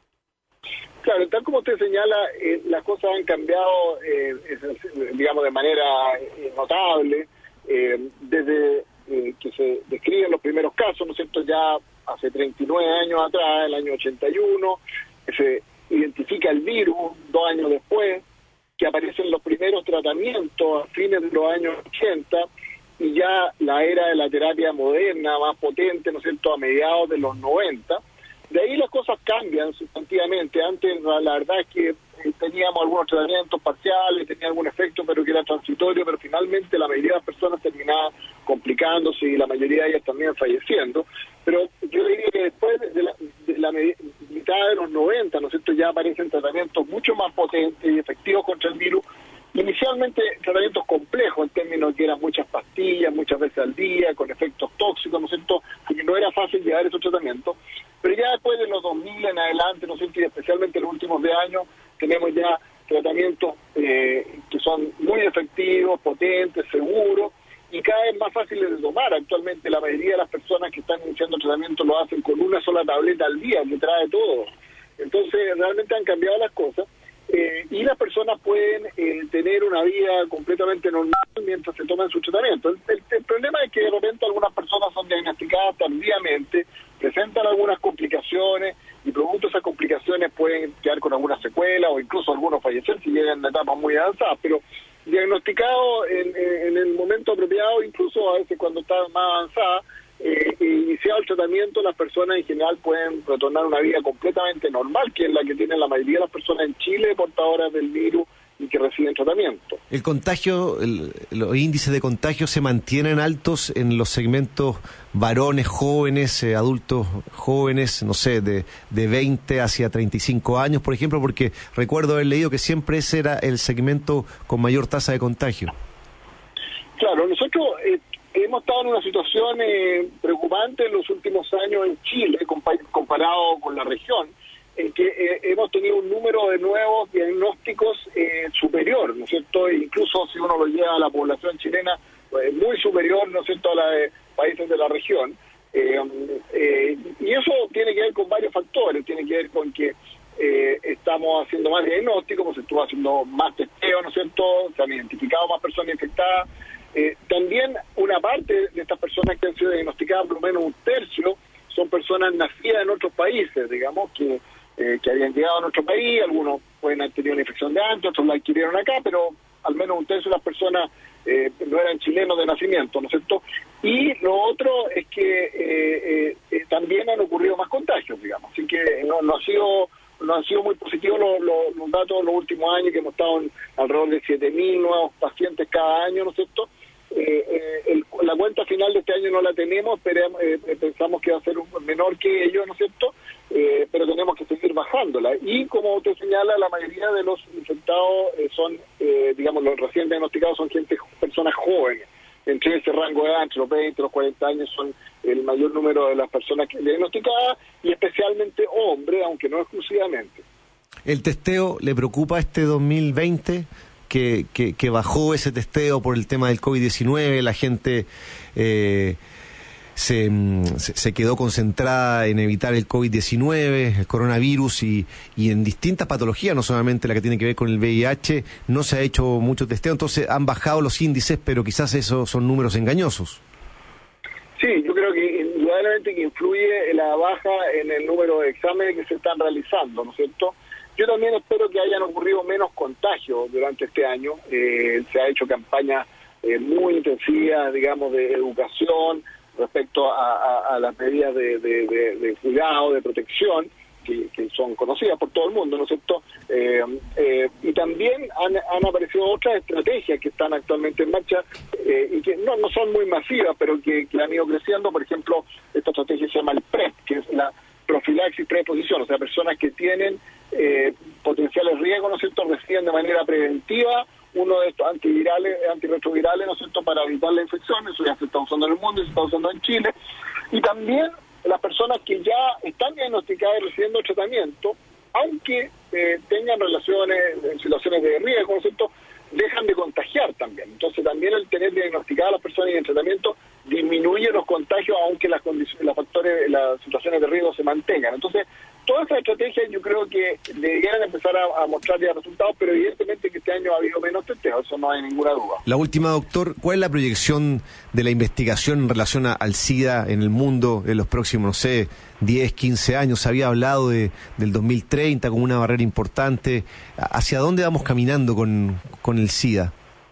Claro, tal como usted señala, eh, las cosas han cambiado, eh, es, digamos, de manera eh, notable, eh, desde eh, que se describen los primeros casos, ¿no es cierto?, ya hace treinta y nueve años atrás, el año ochenta y uno, que se identifica el virus, dos años después, que aparecen los primeros tratamientos a fines de los años ochenta, y ya la era de la terapia moderna, más potente, ¿no es cierto?, a mediados de los noventa. De ahí las cosas cambian sustantivamente. Antes la, la verdad es que eh, teníamos algunos tratamientos parciales, tenía algún efecto, pero que era transitorio, pero finalmente la mayoría de las personas terminaban complicándose y la mayoría de ellas también falleciendo. Pero yo diría que después de la, de la mitad de los noventa, ¿no es cierto?, ya aparecen tratamientos mucho más potentes y efectivos contra el virus. Inicialmente tratamientos complejos en términos que eran muchas pastillas, muchas veces al día, con efectos tóxicos, ¿no es cierto?, porque no era fácil llevar esos tratamientos. Pero ya después de los dos mil en adelante, ¿no es cierto?, y especialmente en los últimos diez años, tenemos ya tratamientos eh, que son muy efectivos, potentes, seguros, y cada vez más fáciles de tomar. Actualmente la mayoría de las personas que están iniciando tratamiento lo hacen con una sola tableta al día, que trae todo. Entonces realmente han cambiado las cosas. Eh, y las personas pueden eh, tener una vida completamente normal mientras se toman su tratamiento. El, el, el problema es que de repente algunas personas son diagnosticadas tardíamente, presentan algunas complicaciones y producto de esas complicaciones pueden quedar con alguna secuela o incluso algunos fallecer si llegan a etapas muy avanzadas, pero diagnosticado en, en el momento apropiado, incluso a veces cuando está más avanzada, Eh, iniciado el tratamiento, las personas en general pueden retornar a una vida completamente normal, que es la que tienen la mayoría de las personas en Chile portadoras del virus y que reciben tratamiento. ¿El contagio, el, los índices de contagio se mantienen altos en los segmentos varones jóvenes, eh, adultos jóvenes, no sé, de, de veinte hacia treinta y cinco años, por ejemplo? Porque recuerdo haber leído que siempre ese era el segmento con mayor tasa de contagio. Claro, nosotros eh, hemos estado en una situación eh, preocupante en los últimos años en Chile, compa- comparado con la región, en que eh, hemos tenido un número de nuevos diagnósticos eh, superior, ¿no es cierto? E incluso si uno lo lleva a la población chilena, pues, muy superior, ¿no es cierto?, a la de países de la región. Eh, eh, y eso tiene que ver con varios factores, tiene que ver con que eh, estamos haciendo más diagnósticos, pues, se estuvo haciendo más testeo, ¿no es cierto?, se han identificado más personas infectadas. Eh, también una parte de estas personas que han sido diagnosticadas, por lo menos un tercio, son personas nacidas en otros países, digamos, que, eh, que habían llegado a nuestro país. Algunos pueden haber tenido una infección de antes, otros la adquirieron acá, pero al menos un tercio de las personas eh, no eran chilenos de nacimiento, ¿no es cierto? Y lo otro es que eh, eh, eh, también han ocurrido más contagios, digamos, así que no, no ha sido... no han sido muy positivos los, los, los datos de los últimos años, que hemos estado en alrededor de siete mil nuevos pacientes cada año, ¿no es cierto? Eh, eh, el, la cuenta final de este año no la tenemos, pero eh, pensamos que va a ser un menor que ellos, ¿no es cierto? Eh, pero tenemos que seguir bajándola. Y como usted señala, la mayoría de los infectados eh, son, eh, digamos, los recién diagnosticados son gente, personas jóvenes. Entre ese rango de edad, entre los veinte y los cuarenta años, son el mayor número de las personas que diagnosticadas, y especialmente hombres, aunque no exclusivamente. ¿El testeo le preocupa este dos mil veinte? que, que, que bajó ese testeo por el tema del COVID diecinueve, la gente eh, se, se quedó concentrada en evitar el COVID diecinueve, el coronavirus y, y en distintas patologías, no solamente la que tiene que ver con el V I H, no se ha hecho mucho testeo, entonces han bajado los índices, pero quizás esos son números engañosos. Sí, yo creo que indudablemente que influye la baja en el número de exámenes que se están realizando, ¿no es cierto? Yo también espero que hayan ocurrido menos contagios durante este año. Eh, se ha hecho campañas eh, muy intensivas, digamos, de educación respecto a, a, a las medidas de, de, de, de cuidado, de protección, que, que son conocidas por todo el mundo, ¿no es cierto? Eh, eh, y también han, han aparecido otras estrategias que están actualmente en marcha eh, y que no, no son muy masivas, pero que, que han ido creciendo. Por ejemplo, esta estrategia se llama el PrEP, que es la profilaxis preexposición, o sea, personas que tienen eh, potenciales riesgos, ¿no es cierto?, reciben de manera preventiva uno de estos antivirales, antirretrovirales, ¿no es cierto?, para evitar la infección. Eso ya se está usando en el mundo y se está usando en Chile. Y también las personas que ya están diagnosticadas y recibiendo tratamiento, aunque eh, tengan relaciones en situaciones de riesgo, ¿no es cierto?, dejan de contagiar también. Entonces también el tener diagnosticadas a las personas y en tratamiento disminuye los contagios, aunque las condiciones, los factores, las situaciones de riesgo se mantengan. Entonces, todas esas estrategias yo creo que deberían empezar a, a mostrar ya resultados, pero evidentemente que este año ha habido menos testeos, eso no hay ninguna duda. La última, doctor, ¿cuál es la proyección de la investigación en relación a, al SIDA en el mundo en los próximos, no sé, diez, quince años? Se había hablado de, del dos mil treinta como una barrera importante. ¿Hacia dónde vamos caminando con, con el SIDA?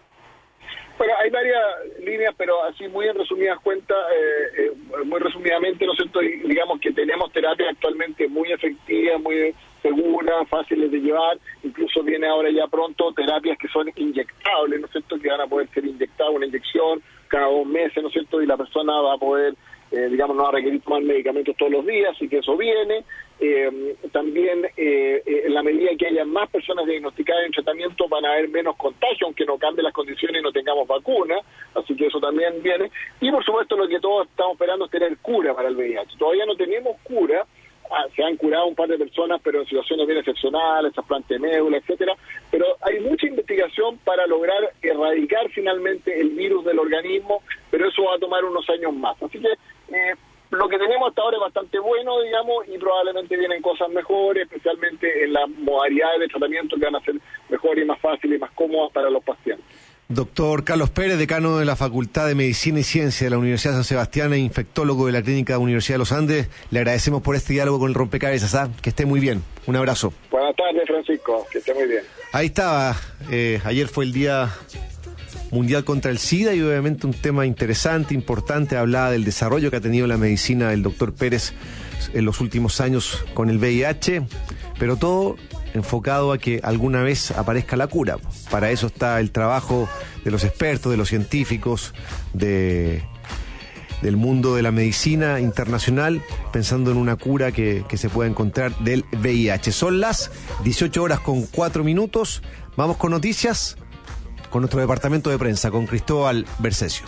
Bueno, hay varias líneas, pero así muy en resumidas cuentas, eh, eh, muy resumidamente, ¿no es cierto? Y digamos que tenemos terapias actualmente muy efectivas, muy seguras, fáciles de llevar. Incluso viene ahora ya pronto terapias que son inyectables, ¿no es cierto?, que van a poder ser inyectadas, una inyección cada dos meses, ¿no es cierto?, y la persona va a poder, eh, digamos, no va a requerir tomar medicamentos todos los días, así que eso viene. Eh, también, eh, eh, en la medida que haya más personas diagnosticadas en tratamiento, van a haber menos contagio, aunque no cambien las condiciones y no tengamos vacuna, así que eso también viene. Y por supuesto lo que todos estamos esperando es tener cura para el V I H. Todavía no tenemos cura. Ah, se han curado un par de personas, pero en situaciones bien excepcionales, trasplante de médula, etcétera. Pero hay mucha investigación para lograr erradicar finalmente el virus del organismo, pero eso va a tomar unos años más. Así que eh, lo que tenemos hasta ahora es bastante bueno, digamos, y probablemente vienen cosas mejores, especialmente en las modalidades de tratamiento que van a ser mejores y más fáciles y más cómodas para los pacientes. Doctor Carlos Pérez, decano de la Facultad de Medicina y Ciencia de la Universidad de San Sebastián e infectólogo de la Clínica Universidad de los Andes, le agradecemos por este diálogo con el Rompecabezas. ¿Ah? Que esté muy bien. Un abrazo. Buenas tardes, Francisco. Que esté muy bien. Ahí estaba. Eh, ayer fue el Día Mundial contra el SIDA y obviamente un tema interesante, importante. Hablaba del desarrollo que ha tenido la medicina del doctor Pérez en los últimos años con el V I H, pero todo enfocado a que alguna vez aparezca la cura. Para eso está el trabajo de los expertos, de los científicos, de, del mundo de la medicina internacional, pensando en una cura que, que se pueda encontrar del V I H. Son las dieciocho horas con cuatro minutos. Vamos con noticias con nuestro departamento de prensa, con Cristóbal Bercesio.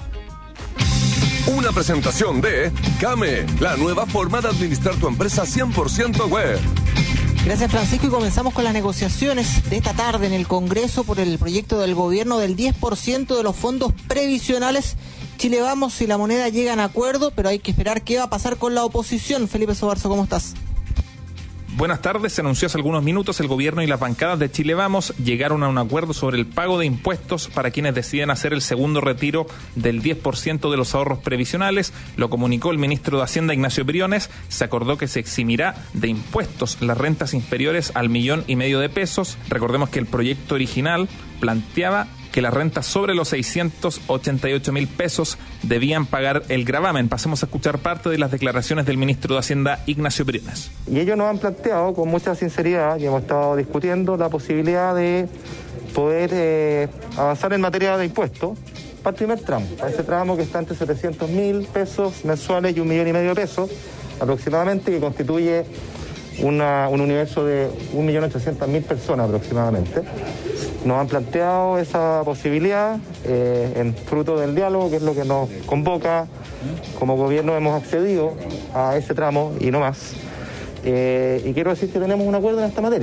Una presentación de Came, la nueva forma de administrar tu empresa cien por ciento web. Gracias, Francisco, y comenzamos con las negociaciones de esta tarde en el Congreso por el proyecto del gobierno del diez por ciento de los fondos previsionales. Chile Vamos y La Moneda llegan a acuerdo, pero hay que esperar qué va a pasar con la oposición. Felipe Sobarzo, ¿cómo estás? Buenas tardes. Se anunció hace algunos minutos el gobierno y las bancadas de Chile Vamos llegaron a un acuerdo sobre el pago de impuestos para quienes deciden hacer el segundo retiro del diez por ciento de los ahorros previsionales. Lo comunicó el ministro de Hacienda, Ignacio Briones. Se acordó que se eximirá de impuestos las rentas inferiores al millón y medio de pesos. Recordemos que el proyecto original planteaba que las rentas sobre los seiscientos ochenta y ocho mil pesos debían pagar el gravamen. Pasemos a escuchar parte de las declaraciones del ministro de Hacienda, Ignacio Briones. Y ellos nos han planteado con mucha sinceridad, y hemos estado discutiendo la posibilidad de poder eh, avanzar en materia de impuestos para el primer tramo, para ese tramo que está entre setecientos mil pesos mensuales y un millón y medio de pesos aproximadamente, que constituye una, un universo de un millón ochocientas mil personas aproximadamente. Nos han planteado esa posibilidad eh, en fruto del diálogo, que es lo que nos convoca. Como gobierno hemos accedido a ese tramo y no más. Eh, y quiero decir que tenemos un acuerdo en esta materia.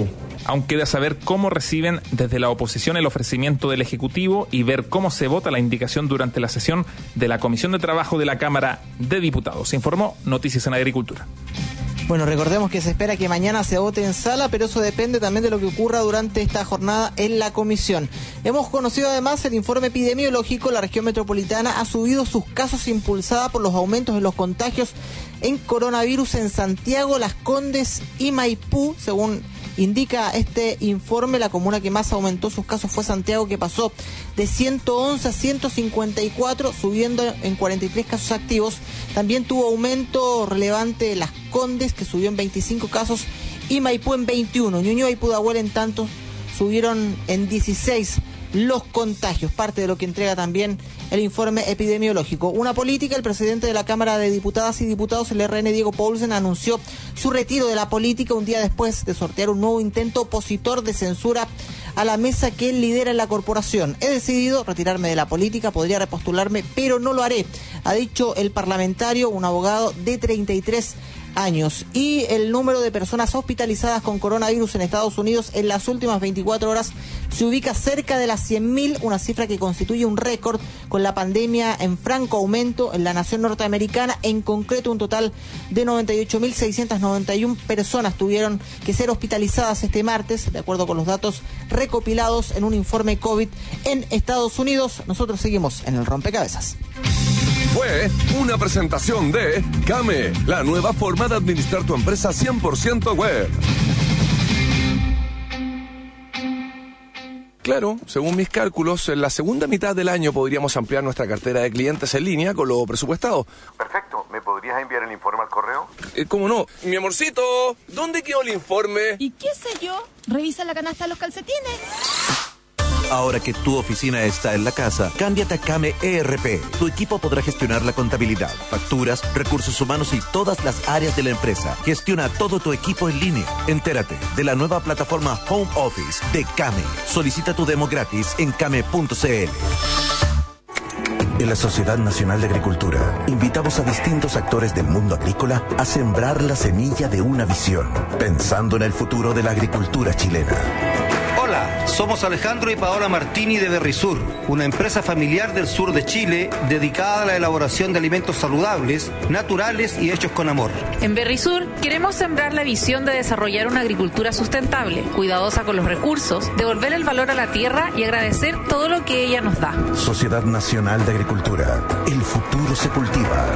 Aún queda saber cómo reciben desde la oposición el ofrecimiento del Ejecutivo y ver cómo se vota la indicación durante la sesión de la Comisión de Trabajo de la Cámara de Diputados. Se informó Noticias en Agricultura. Bueno, recordemos que se espera que mañana se vote en sala, pero eso depende también de lo que ocurra durante esta jornada en la comisión. Hemos conocido además el informe epidemiológico. La región metropolitana ha subido sus casos impulsada por los aumentos en los contagios en coronavirus en Santiago, Las Condes y Maipú. Según indica este informe, la comuna que más aumentó sus casos fue Santiago, que pasó de ciento once a ciento cincuenta y cuatro, subiendo en cuarenta y tres casos activos. También tuvo aumento relevante Las Condes, que subió en veinticinco casos, y Maipú en veintiuno. Ñuñoa y Pudahuel, en tanto, subieron en dieciséis los contagios, parte de lo que entrega también el informe epidemiológico. Una política: el presidente de la Cámara de Diputadas y Diputados, el R N, Diego Paulsen, anunció su retiro de la política un día después de sortear un nuevo intento opositor de censura a la mesa que él lidera en la corporación. He decidido retirarme de la política, podría repostularme, pero no lo haré, ha dicho el parlamentario, un abogado de treinta y tres años. Y el número de personas hospitalizadas con coronavirus en Estados Unidos en las últimas veinticuatro horas se ubica cerca de las cien mil, una cifra que constituye un récord, con la pandemia en franco aumento en la nación norteamericana. En concreto, un total de noventa y ocho mil seiscientas noventa y una personas tuvieron que ser hospitalizadas este martes, de acuerdo con los datos recopilados en un informe COVID en Estados Unidos. Nosotros seguimos en el rompecabezas. Fue una presentación de Came, la nueva forma de administrar tu empresa cien por ciento web. Claro, según mis cálculos, en la segunda mitad del año podríamos ampliar nuestra cartera de clientes en línea con lo presupuestado. Perfecto. ¿Me podrías enviar el informe al correo? Eh, ¿Cómo no? Mi amorcito, ¿dónde quedó el informe? ¿Y qué sé yo? Revisa la canasta de los calcetines. Ahora que tu oficina está en la casa, cámbiate a Came E R P. Tu equipo podrá gestionar la contabilidad, facturas, recursos humanos y todas las áreas de la empresa. Gestiona todo tu equipo en línea. Entérate de la nueva plataforma Home Office de Came. Solicita tu demo gratis en came punto c l. En la Sociedad Nacional de Agricultura, invitamos a distintos actores del mundo agrícola a sembrar la semilla de una visión, pensando en el futuro de la agricultura chilena. Hola, somos Alejandro y Paola Martini de Berrisur, una empresa familiar del sur de Chile dedicada a la elaboración de alimentos saludables, naturales y hechos con amor. En Berrisur queremos sembrar la visión de desarrollar una agricultura sustentable, cuidadosa con los recursos, devolver el valor a la tierra y agradecer todo lo que ella nos da. Sociedad Nacional de Agricultura, el futuro se cultiva.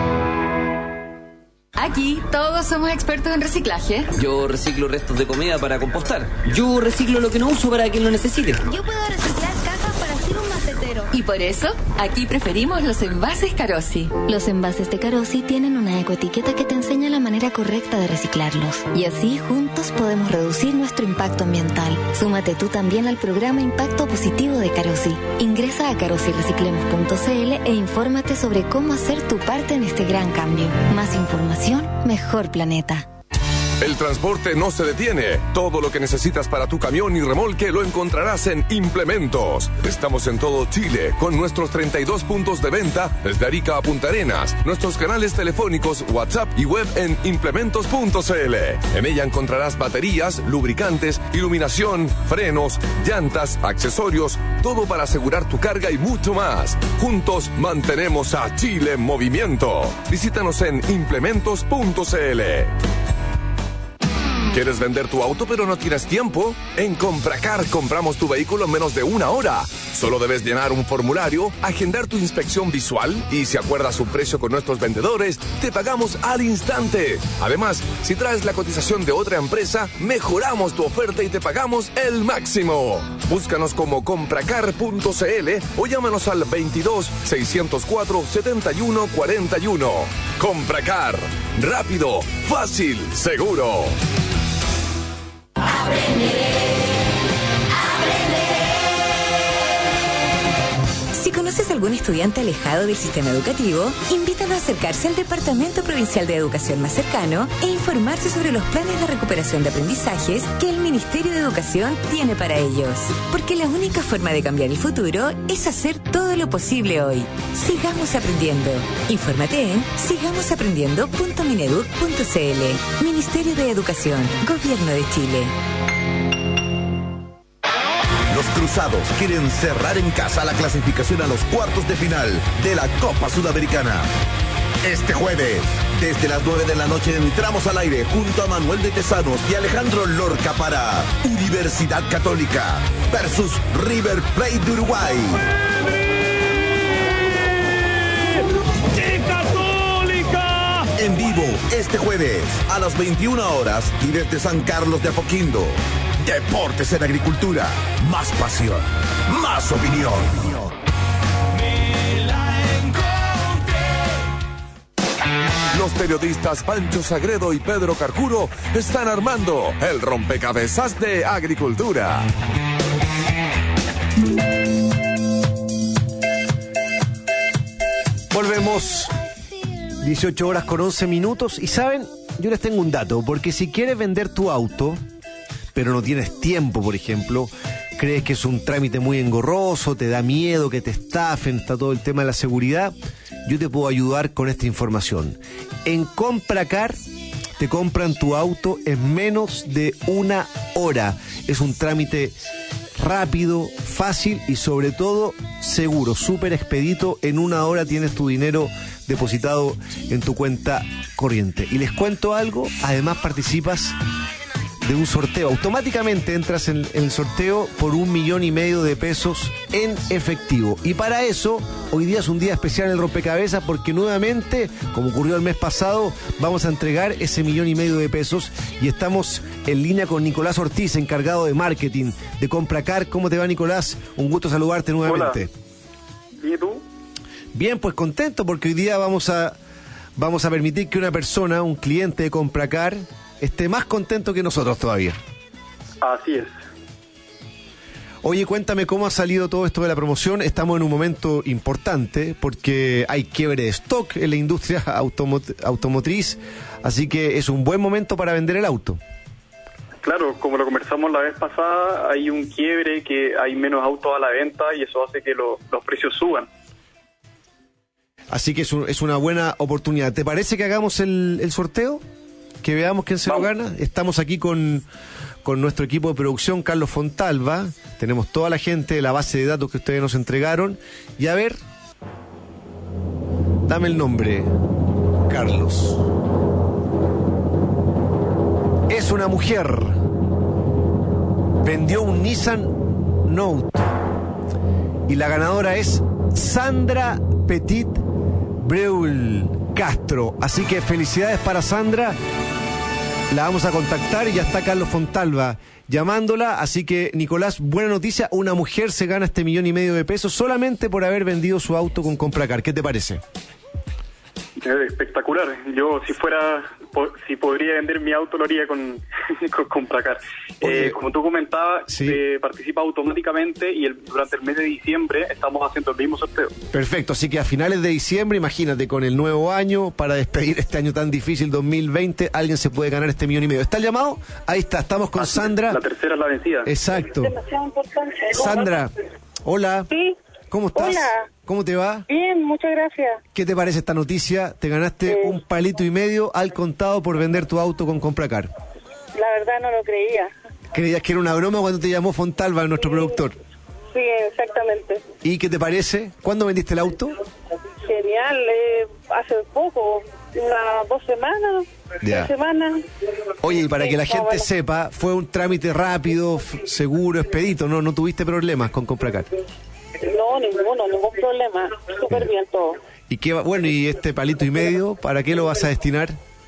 Aquí todos somos expertos en reciclaje. Yo reciclo restos de comida para compostar. Yo reciclo lo que no uso para quien lo necesite. Yo puedo reciclar cajas para hacer un macetero. Y por eso, aquí preferimos los envases Carosi. Los envases de Carosi tienen una ecoetiqueta que te enseña la manera correcta de reciclarlos. Y así, juntos, podemos reducir nuestro impacto ambiental. Súmate tú también al programa Impacto Positivo de Carosi. Ingresa a carosi reciclemos punto c l e infórmate sobre cómo hacer tu parte en este gran cambio. Más información, mejor planeta. El transporte no se detiene. Todo lo que necesitas para tu camión y remolque lo encontrarás en Implementos. Estamos en todo Chile con nuestros treinta y dos puntos de venta desde Arica a Punta Arenas, nuestros canales telefónicos, WhatsApp y web en implementos punto c l. En ella encontrarás baterías, lubricantes, iluminación, frenos, llantas, accesorios, todo para asegurar tu carga y mucho más. Juntos mantenemos a Chile en movimiento. Visítanos en implementos punto c l. ¿Quieres vender tu auto pero no tienes tiempo? En Compracar compramos tu vehículo en menos de una hora. Solo debes llenar un formulario, agendar tu inspección visual y si acuerdas un precio con nuestros vendedores, te pagamos al instante. Además, si traes la cotización de otra empresa, mejoramos tu oferta y te pagamos el máximo. Búscanos como compracar punto c l o llámanos al veintidós, seiscientos cuatro, setenta y uno cuarenta y uno. Compracar. Rápido, fácil, seguro. Si conoces a algún estudiante alejado del sistema educativo, invítalo a acercarse al Departamento Provincial de Educación más cercano e informarse sobre los planes de recuperación de aprendizajes que el Ministerio de Educación tiene para ellos. Porque la única forma de cambiar el futuro es hacer todo lo posible hoy. Sigamos aprendiendo. Infórmate en sigamos aprendiendo punto mineduc punto c l. Ministerio de Educación, Gobierno de Chile. Cruzados quieren cerrar en casa la clasificación a los cuartos de final de la Copa Sudamericana. Este jueves, desde las nueve de la noche, entramos al aire junto a Manuel de Tesanos y Alejandro Lorca para Universidad Católica versus River Plate de Uruguay. ¡Católica! En vivo, este jueves, a las veintiuna horas y desde San Carlos de Apoquindo. Deportes en Agricultura. Más pasión, más opinión. Los periodistas Pancho Sagredo y Pedro Carcuro están armando el rompecabezas de Agricultura. Volvemos, dieciocho horas con once minutos. Y saben, yo les tengo un dato, porque si quieres vender tu auto, pero no tienes tiempo, por ejemplo, crees que es un trámite muy engorroso, te da miedo que te estafen, está todo el tema de la seguridad, yo te puedo ayudar con esta información. En Compracar te compran tu auto en menos de una hora. Es un trámite rápido, fácil y sobre todo seguro, súper expedito. En una hora tienes tu dinero depositado en tu cuenta corriente. Y les cuento algo, además participas de un sorteo. Automáticamente entras en, en el sorteo por un millón y medio de pesos en efectivo. Y para eso, hoy día es un día especial en el rompecabezas, porque nuevamente, como ocurrió el mes pasado, vamos a entregar ese millón y medio de pesos. Y estamos en línea con Nicolás Ortiz, encargado de marketing de Compracar. ¿Cómo te va, Nicolás? Un gusto saludarte nuevamente. Hola. ¿Y tú? Bien, pues contento, porque hoy día vamos a, vamos a permitir que una persona, un cliente de Compracar, esté más contento que nosotros todavía. Así es. Oye, cuéntame cómo ha salido todo esto de la promoción. Estamos en un momento importante porque hay quiebre de stock en la industria automot- automotriz, así que es un buen momento para vender el auto. Claro, como lo conversamos la vez pasada, hay un quiebre, que hay menos autos a la venta y eso hace que lo, los precios suban. Así que es, un, es una buena oportunidad. ¿Te parece que hagamos el, el sorteo? Que veamos quién se Vamos. lo gana. Estamos aquí con, con nuestro equipo de producción, Carlos Fontalva. Tenemos toda la gente de la base de datos que ustedes nos entregaron. Y a ver, dame el nombre, Carlos. Es una mujer. Vendió un Nissan Note. Y la ganadora es Sandra Petit Breul Castro. Así que felicidades para Sandra. La vamos a contactar y ya está Carlos Fontalva llamándola. Así que, Nicolás, buena noticia. Una mujer se gana este millón y medio de pesos solamente por haber vendido su auto con Compracar. ¿Qué te parece? Espectacular. Yo, si fuera, po- si podría vender mi auto, lo haría con, con Compracar. Eh, como tú comentabas, sí. eh, participa automáticamente y el, durante el mes de diciembre estamos haciendo el mismo sorteo. Perfecto, así que a finales de diciembre, imagínate, con el nuevo año, para despedir este año tan difícil, dos mil veinte, alguien se puede ganar este millón y medio. ¿Está el llamado? Ahí está, estamos con Así Sandra. La tercera es la vencida. Exacto. Sandra, hola. Sí. ¿Cómo estás? Hola. ¿Cómo te va? Bien, muchas gracias. ¿Qué te parece esta noticia? Te ganaste eh, un palito y medio al contado por vender tu auto con Compracar. La verdad no lo creía. ¿Creías que era una broma cuando te llamó Fontalva, nuestro sí, productor? Sí, exactamente. ¿Y qué te parece? ¿Cuándo vendiste el auto? Genial, eh, hace poco, unas dos semanas, ya. tres semanas. Oye, y para sí, que la no, gente bueno. sepa, fue un trámite rápido, f- seguro, expedito, ¿no? No tuviste problemas con Compracar. No, ninguno, ningún problema. Súper bien todo. ¿Y qué va? Bueno, y este palito y medio, ¿para qué lo vas a destinar?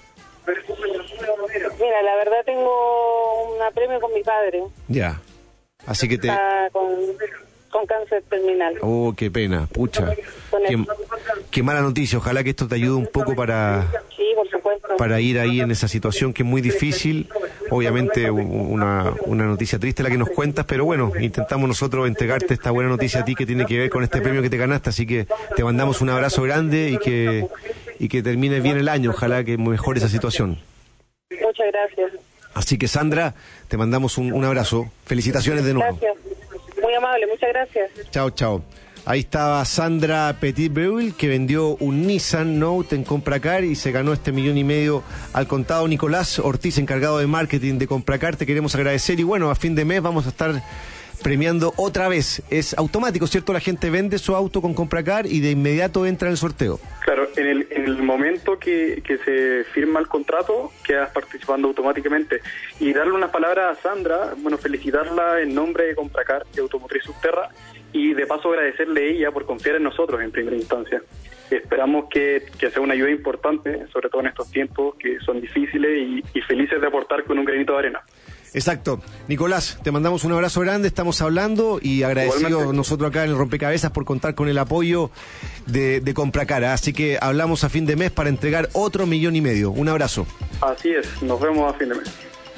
Mira, la verdad tengo un apremio con mi padre. Ya. Así que te... Está con, con cáncer terminal. Oh, qué pena, pucha. Qué, qué mala noticia. Ojalá que esto te ayude un poco para... Sí, por supuesto. Para ir ahí en esa situación que es muy difícil. Obviamente una, una noticia triste la que nos cuentas, pero bueno, intentamos nosotros entregarte esta buena noticia a ti que tiene que ver con este premio que te ganaste, así que te mandamos un abrazo grande y que, y que termine bien el año. Ojalá que mejore esa situación. Muchas gracias. Así que, Sandra, te mandamos un, un abrazo. Felicitaciones de nuevo. Gracias. Muy amable, muchas gracias. Chao, chao. Ahí estaba Sandra Petit Breul, que vendió un Nissan Note en Compracar y se ganó este millón y medio al contado. Nicolás Ortiz, encargado de marketing de Compracar, te queremos agradecer. Y bueno, a fin de mes vamos a estar premiando otra vez. Es automático, ¿cierto? La gente vende su auto con Compracar y de inmediato entra en el sorteo. Claro, en el, en el momento que, que se firma el contrato, quedas participando automáticamente. Y darle unas palabras a Sandra, bueno, felicitarla en nombre de Compracar y Automotriz Subterra, y de paso agradecerle a ella por confiar en nosotros en primera instancia. Esperamos que, que sea una ayuda importante, sobre todo en estos tiempos que son difíciles, y, y felices de aportar con un granito de arena. Exacto. Nicolás, te mandamos un abrazo grande, estamos hablando y agradecidos Igualmente. nosotros acá en el Rompecabezas por contar con el apoyo de, de Compracar. Así que hablamos a fin de mes para entregar otro millón y medio. Un abrazo. Así es, nos vemos a fin de mes.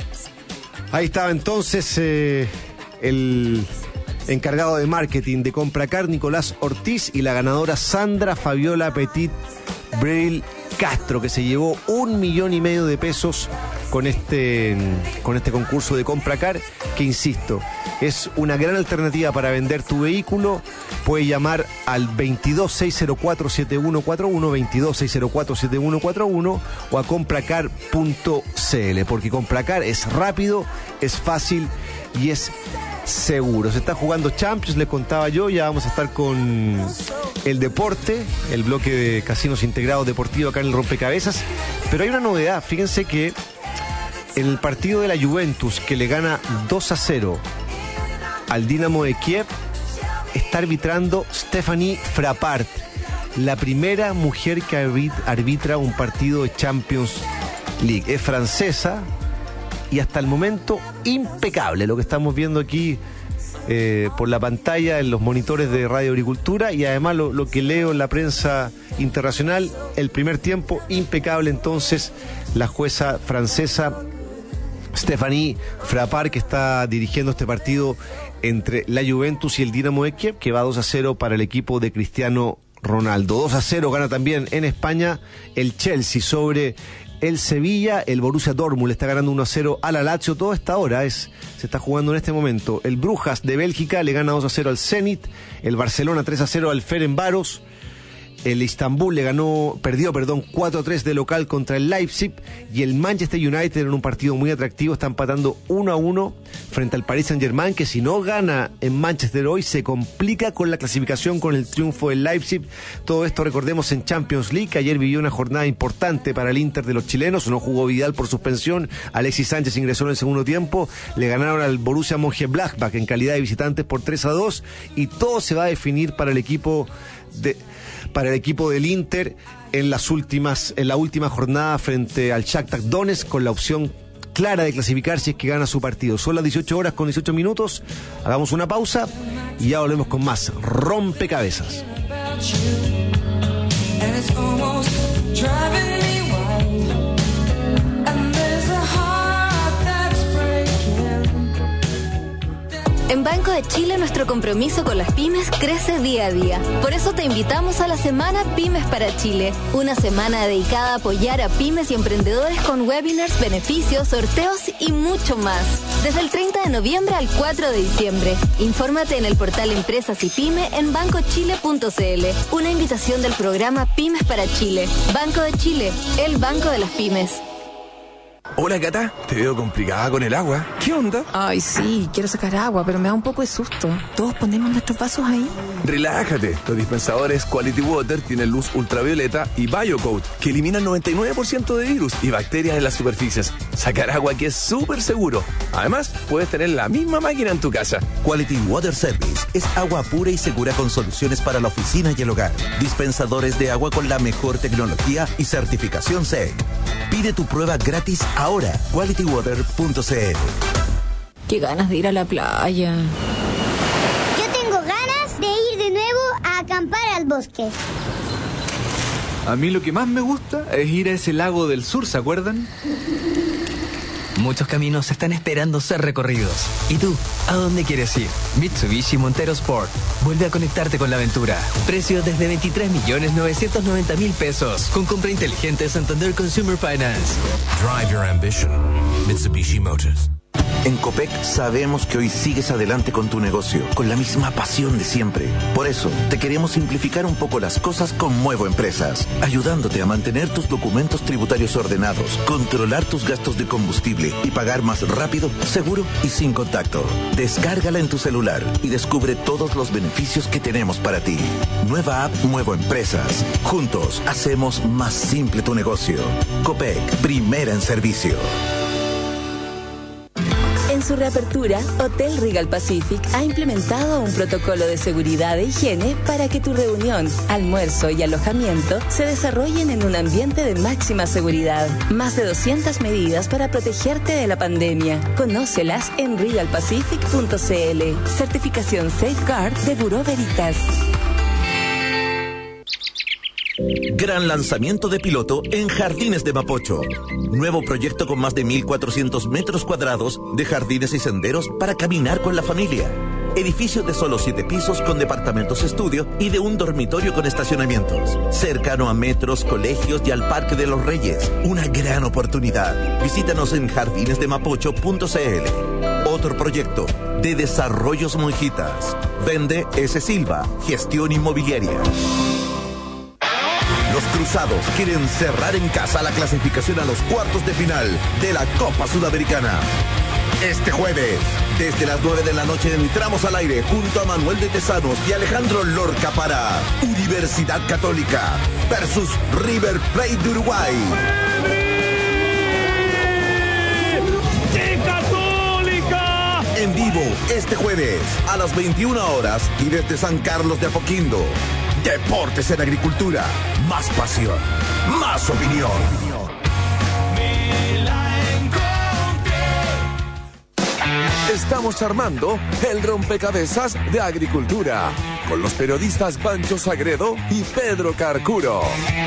Ahí estaba entonces eh, el encargado de marketing de Compracar, Nicolás Ortiz, y la ganadora Sandra Fabiola Petit Bril Castro, que se llevó un millón y medio de pesos con este, con este concurso de Compracar, que insisto, es una gran alternativa para vender tu vehículo. Puedes llamar al veintidós seis cero cuatro siete uno cuatro uno, veintidós seis cero cuatro siete uno cuatro uno, o a compracar punto c l, porque Compracar es rápido, es fácil y es seguro. Se está jugando Champions, les contaba yo, ya vamos a estar con el deporte, el bloque de casinos integrados deportivos acá en el Rompecabezas, pero hay una novedad. Fíjense que en el partido de la Juventus, que le gana dos a cero al Dinamo de Kiev, está arbitrando Stephanie Frappart, la primera mujer que arbitra un partido de Champions League. Es francesa y hasta el momento impecable lo que estamos viendo aquí eh, por la pantalla en los monitores de Radio Agricultura, y además lo, lo que leo en la prensa internacional, el primer tiempo impecable. Entonces la jueza francesa Stephanie Frappart, que está dirigiendo este partido entre la Juventus y el Dinamo de Kiev, que va dos a cero para el equipo de Cristiano Ronaldo. dos a cero gana también en España el Chelsea sobre el Sevilla. El Borussia Dortmund está ganando uno a cero a la Lazio. Toda esta hora es, se está jugando en este momento. El Brujas de Bélgica le gana dos a cero al Zenit. El Barcelona tres a cero al Ferencváros. El Istanbul le ganó, perdió, perdón, cuatro a tres de local contra el Leipzig, y el Manchester United, en un partido muy atractivo, está empatando uno a uno frente al Paris Saint-Germain, que si no gana en Manchester hoy se complica con la clasificación con el triunfo del Leipzig. Todo esto, recordemos, en Champions League, que ayer vivió una jornada importante para el Inter de los chilenos. No jugó Vidal por suspensión, Alexis Sánchez ingresó en el segundo tiempo, le ganaron al Borussia Mönchengladbach en calidad de visitantes por tres a dos, y todo se va a definir para el equipo de... para el equipo del Inter en las últimas, en la última jornada frente al Shakhtar Donetsk, con la opción clara de clasificar si es que gana su partido. Son las dieciocho horas con dieciocho minutos. Hagamos una pausa y ya volvemos con más Rompecabezas. En Banco de Chile, nuestro compromiso con las pymes crece día a día. Por eso te invitamos a la Semana Pymes para Chile, una semana dedicada a apoyar a pymes y emprendedores con webinars, beneficios, sorteos y mucho más. Desde el treinta de noviembre al cuatro de diciembre. Infórmate en el portal Empresas y Pyme en banco chile punto c l. Una invitación del programa Pymes para Chile. Banco de Chile, el banco de las pymes. Hola, Cata, te veo complicada con el agua. ¿Qué onda? Ay, sí, quiero sacar agua, pero me da un poco de susto. ¿Todos ponemos nuestros vasos ahí? Relájate, los dispensadores Quality Water tienen luz ultravioleta y BioCoat, que eliminan noventa y nueve por ciento de virus y bacterias en las superficies. Sacar agua aquí es súper seguro. Además, puedes tener la misma máquina en tu casa. Quality Water Service es agua pura y segura con soluciones para la oficina y el hogar. Dispensadores de agua con la mejor tecnología y certificación C E I. Pide tu prueba gratis ahora. quality water punto c l. Qué ganas de ir a la playa. Yo tengo ganas de ir de nuevo a acampar al bosque. A mí lo que más me gusta es ir a ese lago del sur, ¿se acuerdan? Muchos caminos están esperando ser recorridos. ¿Y tú? ¿A dónde quieres ir? Mitsubishi Montero Sport. Vuelve a conectarte con la aventura. Precio desde veintitrés millones novecientos noventa mil pesos. Con compra inteligente Santander Consumer Finance. Drive your ambition. Mitsubishi Motors. En Copec sabemos que hoy sigues adelante con tu negocio, con la misma pasión de siempre. Por eso, te queremos simplificar un poco las cosas con Muevo Empresas, ayudándote a mantener tus documentos tributarios ordenados, controlar tus gastos de combustible y pagar más rápido, seguro y sin contacto. Descárgala en tu celular y descubre todos los beneficios que tenemos para ti. Nueva app Muevo Empresas. Juntos hacemos más simple tu negocio. Copec, primera en servicio. En su reapertura, Hotel Regal Pacific ha implementado un protocolo de seguridad e higiene para que tu reunión, almuerzo y alojamiento se desarrollen en un ambiente de máxima seguridad. Más de doscientas medidas para protegerte de la pandemia. Conócelas en regal pacific punto c l. Certificación Safeguard de Bureau Veritas. Gran lanzamiento de piloto en Jardines de Mapocho. Nuevo proyecto con más de mil cuatrocientos metros cuadrados de jardines y senderos para caminar con la familia. Edificio de solo siete pisos con departamentos estudio y de un dormitorio con estacionamientos. Cercano a metros, colegios y al Parque de los Reyes. Una gran oportunidad. Visítanos en jardines de mapocho punto c l. Otro proyecto de Desarrollos Monjitas. Vende S. Silva, Gestión Inmobiliaria. Los Cruzados quieren cerrar en casa la clasificación a los cuartos de final de la Copa Sudamericana. Este jueves, desde las nueve de la noche, entramos al aire junto a Manuel de Tesanos y Alejandro Lorca para Universidad Católica versus River Plate de Uruguay. ¡Católica! En vivo, este jueves, a las veintiuna horas y desde San Carlos de Apoquindo. Deportes en Agricultura. Más pasión. Más opinión. Estamos armando el rompecabezas de Agricultura con los periodistas Pancho Sagredo y Pedro Carcuro.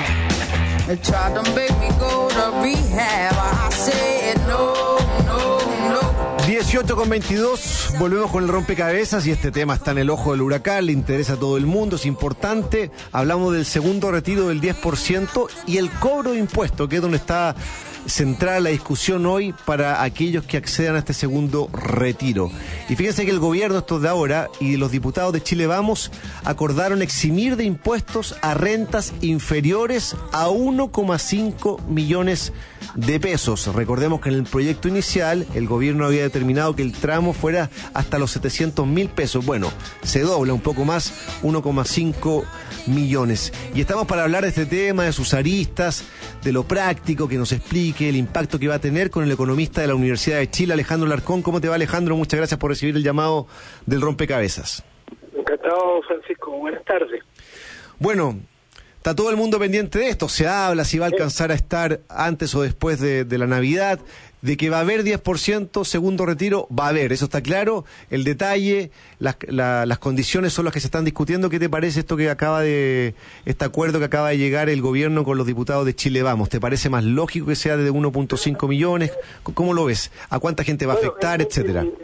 dieciocho con veintidós, volvemos con el rompecabezas y este tema está en el ojo del huracán, le interesa a todo el mundo, es importante. Hablamos del segundo retiro del diez por ciento y el cobro de impuestos, que es donde está centrada la discusión hoy para aquellos que accedan a este segundo retiro. Y fíjense que el gobierno, estos de ahora, y los diputados de Chile Vamos acordaron eximir de impuestos a rentas inferiores a uno coma cinco millones de pesos. Recordemos que en el proyecto inicial el gobierno había determinado que el tramo fuera hasta los setecientos mil pesos. Bueno, se dobla un poco más, uno coma cinco millones. Y estamos para hablar de este tema, de sus aristas, de lo práctico, que nos explique el impacto que va a tener con el economista de la Universidad de Chile, Alejandro Larcón. ¿Cómo te va, Alejandro? Muchas gracias por recibir el llamado del rompecabezas. Encantado, Francisco. Buenas tardes. Bueno, está todo el mundo pendiente de esto. Se habla si va a alcanzar a estar antes o después de, de la Navidad. De que va a haber diez por ciento, segundo retiro, va a haber, eso está claro. El detalle, las, la, las condiciones son las que se están discutiendo. ¿Qué te parece esto que acaba de, este acuerdo que acaba de llegar el gobierno con los diputados de Chile Vamos? ¿Te parece más lógico que sea de uno punto cinco millones? ¿Cómo lo ves? ¿A cuánta gente va a afectar, bueno, etcétera? En,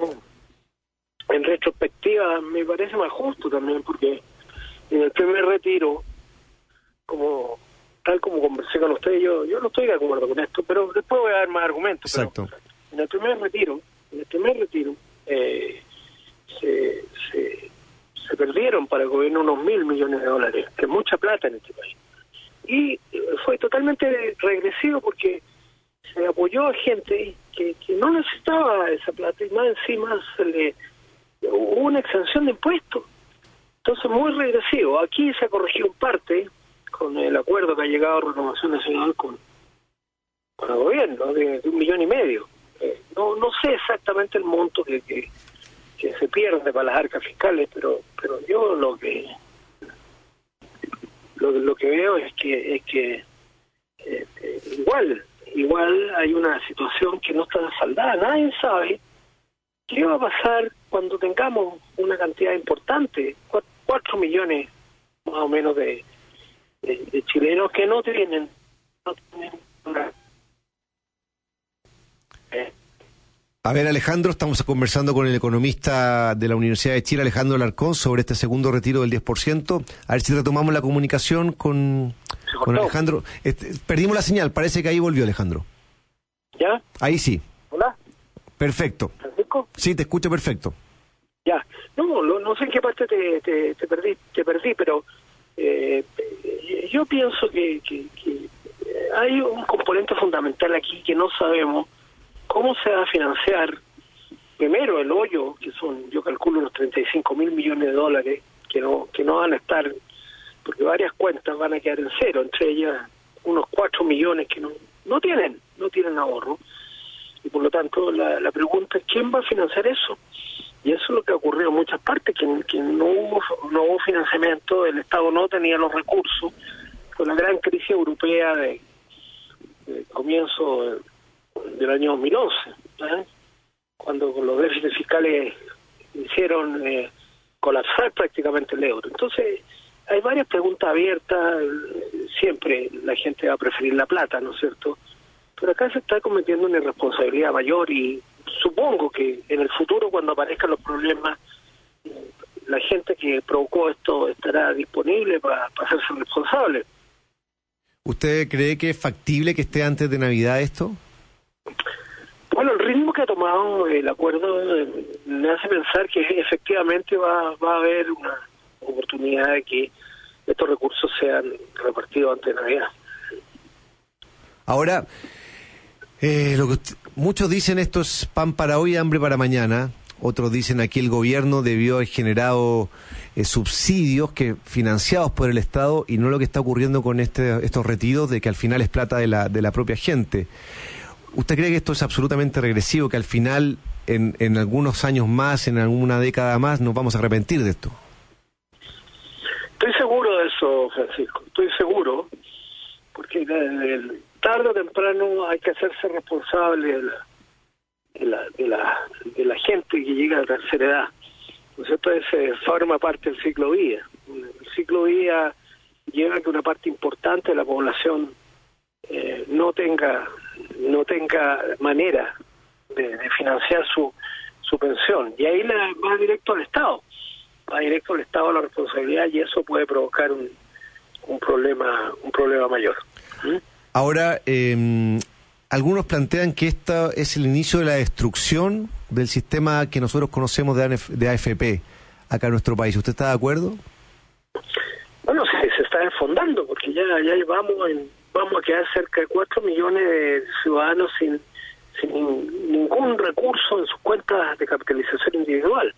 en retrospectiva me parece más justo también, porque en el primer retiro, como tal como conversé con ustedes, yo yo no estoy de acuerdo con esto, pero después voy a dar más argumentos. Exacto. Pero en el primer retiro, en el primer retiro, eh, se, se, se perdieron para el gobierno unos mil millones de dólares, que es mucha plata en este país. Y fue totalmente regresivo porque se apoyó a gente que, que no necesitaba esa plata y más encima se le hubo una exención de impuestos. Entonces, muy regresivo. Aquí se ha corregido en parte con el acuerdo que ha llegado a Renovación Nacional con, con el gobierno, de, de un millón y medio. Eh, no no sé exactamente el monto que, que, que se pierde para las arcas fiscales, pero pero yo lo que lo, lo que veo es que es que eh, eh, igual igual hay una situación que no está saldada. Nadie sabe qué va a pasar cuando tengamos una cantidad importante, cuatro, cuatro millones más o menos de De, de chilenos que no tienen, no tienen una... eh. A ver, Alejandro, estamos conversando con el economista de la Universidad de Chile, Alejandro Larcón, sobre este segundo retiro del diez por ciento. A ver si retomamos la comunicación con, con Alejandro. Este, perdimos la señal, parece que ahí volvió Alejandro. ¿Ya? Ahí sí. Hola. Perfecto. Francisco. Francisco? Sí, te escucho perfecto. Ya, no, no, no sé en qué parte te, te, te perdí, te perdí, pero eh, yo pienso que, que, que hay un componente fundamental aquí que no sabemos cómo se va a financiar. Primero el hoyo, que son, yo calculo, unos treinta y cinco mil millones de dólares, que no que no van a estar, porque varias cuentas van a quedar en cero, entre ellas unos cuatro millones que no no tienen, no tienen ahorro. Y por lo tanto la, la pregunta es ¿quién va a financiar eso? Y eso es lo que ha ocurrido en muchas partes, que, que no hubo no hubo financiamiento, el Estado no tenía los recursos, con la gran crisis europea de, de comienzo de, del año dos mil once, ¿eh? Cuando los déficits fiscales hicieron eh, colapsar prácticamente el euro. Entonces, hay varias preguntas abiertas, siempre la gente va a preferir la plata, ¿no es cierto? Pero acá se está cometiendo una irresponsabilidad mayor y supongo que en el futuro, cuando aparezcan los problemas, la gente que provocó esto estará disponible para, para hacerse responsable. ¿Usted cree que es factible que esté antes de Navidad esto? Bueno, el ritmo que ha tomado el acuerdo eh, me hace pensar que efectivamente va, va a haber una oportunidad de que estos recursos sean repartidos antes de Navidad. Ahora, eh, lo que usted, muchos dicen esto es pan para hoy, hambre para mañana. Otros dicen aquí el gobierno debió haber generado eh, subsidios que financiados por el Estado y no lo que está ocurriendo con este, estos retiros de que al final es plata de la, de la propia gente. ¿Usted cree que esto es absolutamente regresivo, que al final, en, en algunos años más, en alguna década más, nos vamos a arrepentir de esto? Estoy seguro de eso, Francisco, estoy seguro, porque eh, tarde o temprano hay que hacerse responsable de la, de la, de la, de la gente que llega a la tercera edad. ¿No es cierto? Ese forma parte del ciclo vida. El ciclo vida lleva a que una parte importante de la población eh, no tenga no tenga manera de, de financiar su su pensión, y ahí la va directo al Estado, va directo al Estado la responsabilidad, y eso puede provocar un, un problema un problema mayor. ¿Mm? Ahora, eh, algunos plantean que esta es el inicio de la destrucción del sistema que nosotros conocemos de A F P acá en nuestro país. ¿Usted está de acuerdo? Bueno, se, se está desfondando, porque ya, ya vamos en vamos a quedar cerca de cuatro millones de ciudadanos sin, sin ningún recurso en sus cuentas de capitalización individual.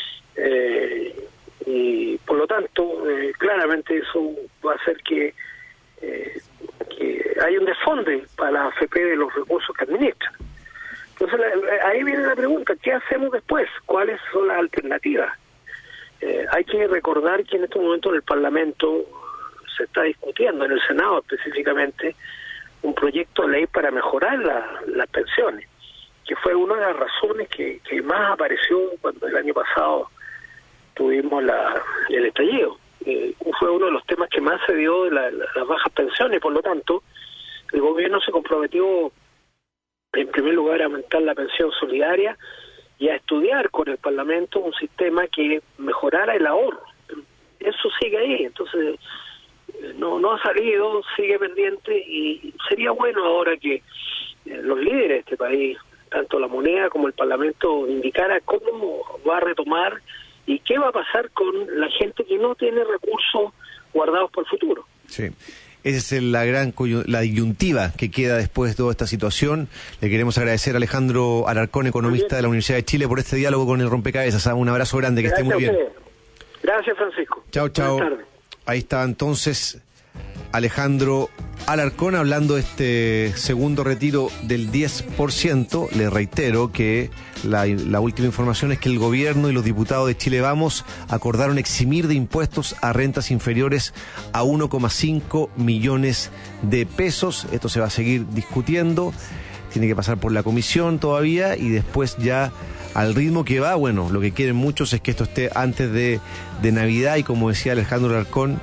Eh, y por lo tanto, eh, claramente eso va a hacer que, eh, que haya un desfonde para la A F P de los recursos que administran. Entonces la, ahí viene la pregunta, ¿qué hacemos después? ¿Cuáles son las alternativas? Eh, hay que recordar que en este momento en el Parlamento se está discutiendo, en el Senado específicamente, un proyecto de ley para mejorar la, las pensiones, que fue una de las razones que, que más apareció cuando el año pasado tuvimos la, el estallido. Eh, fue uno de los temas que más se dio de la, la, las bajas pensiones, por lo tanto, el gobierno se comprometió en primer lugar a aumentar la pensión solidaria y a estudiar con el Parlamento un sistema que mejorara el ahorro. Eso sigue ahí, entonces no no ha salido, sigue pendiente, y sería bueno ahora que eh, los líderes de este país, tanto la moneda como el Parlamento, indicara cómo va a retomar y qué va a pasar con la gente que no tiene recursos guardados para el futuro. Sí. Esa es la gran la disyuntiva que queda después de toda esta situación. Le queremos agradecer a Alejandro Alarcón, economista de la Universidad de Chile, por este diálogo con el Rompecabezas. Un abrazo grande, que Gracias esté muy bien. Gracias, Francisco. Chao, chao. Ahí está entonces Alejandro Alarcón hablando de este segundo retiro del diez por ciento. Le reitero que la, la última información es que el gobierno y los diputados de Chile Vamos acordaron eximir de impuestos a rentas inferiores a uno coma cinco millones de pesos. Esto se va a seguir discutiendo, tiene que pasar por la comisión todavía, y después ya al ritmo que va, bueno, lo que quieren muchos es que esto esté antes de, de Navidad, y como decía Alejandro Alarcón,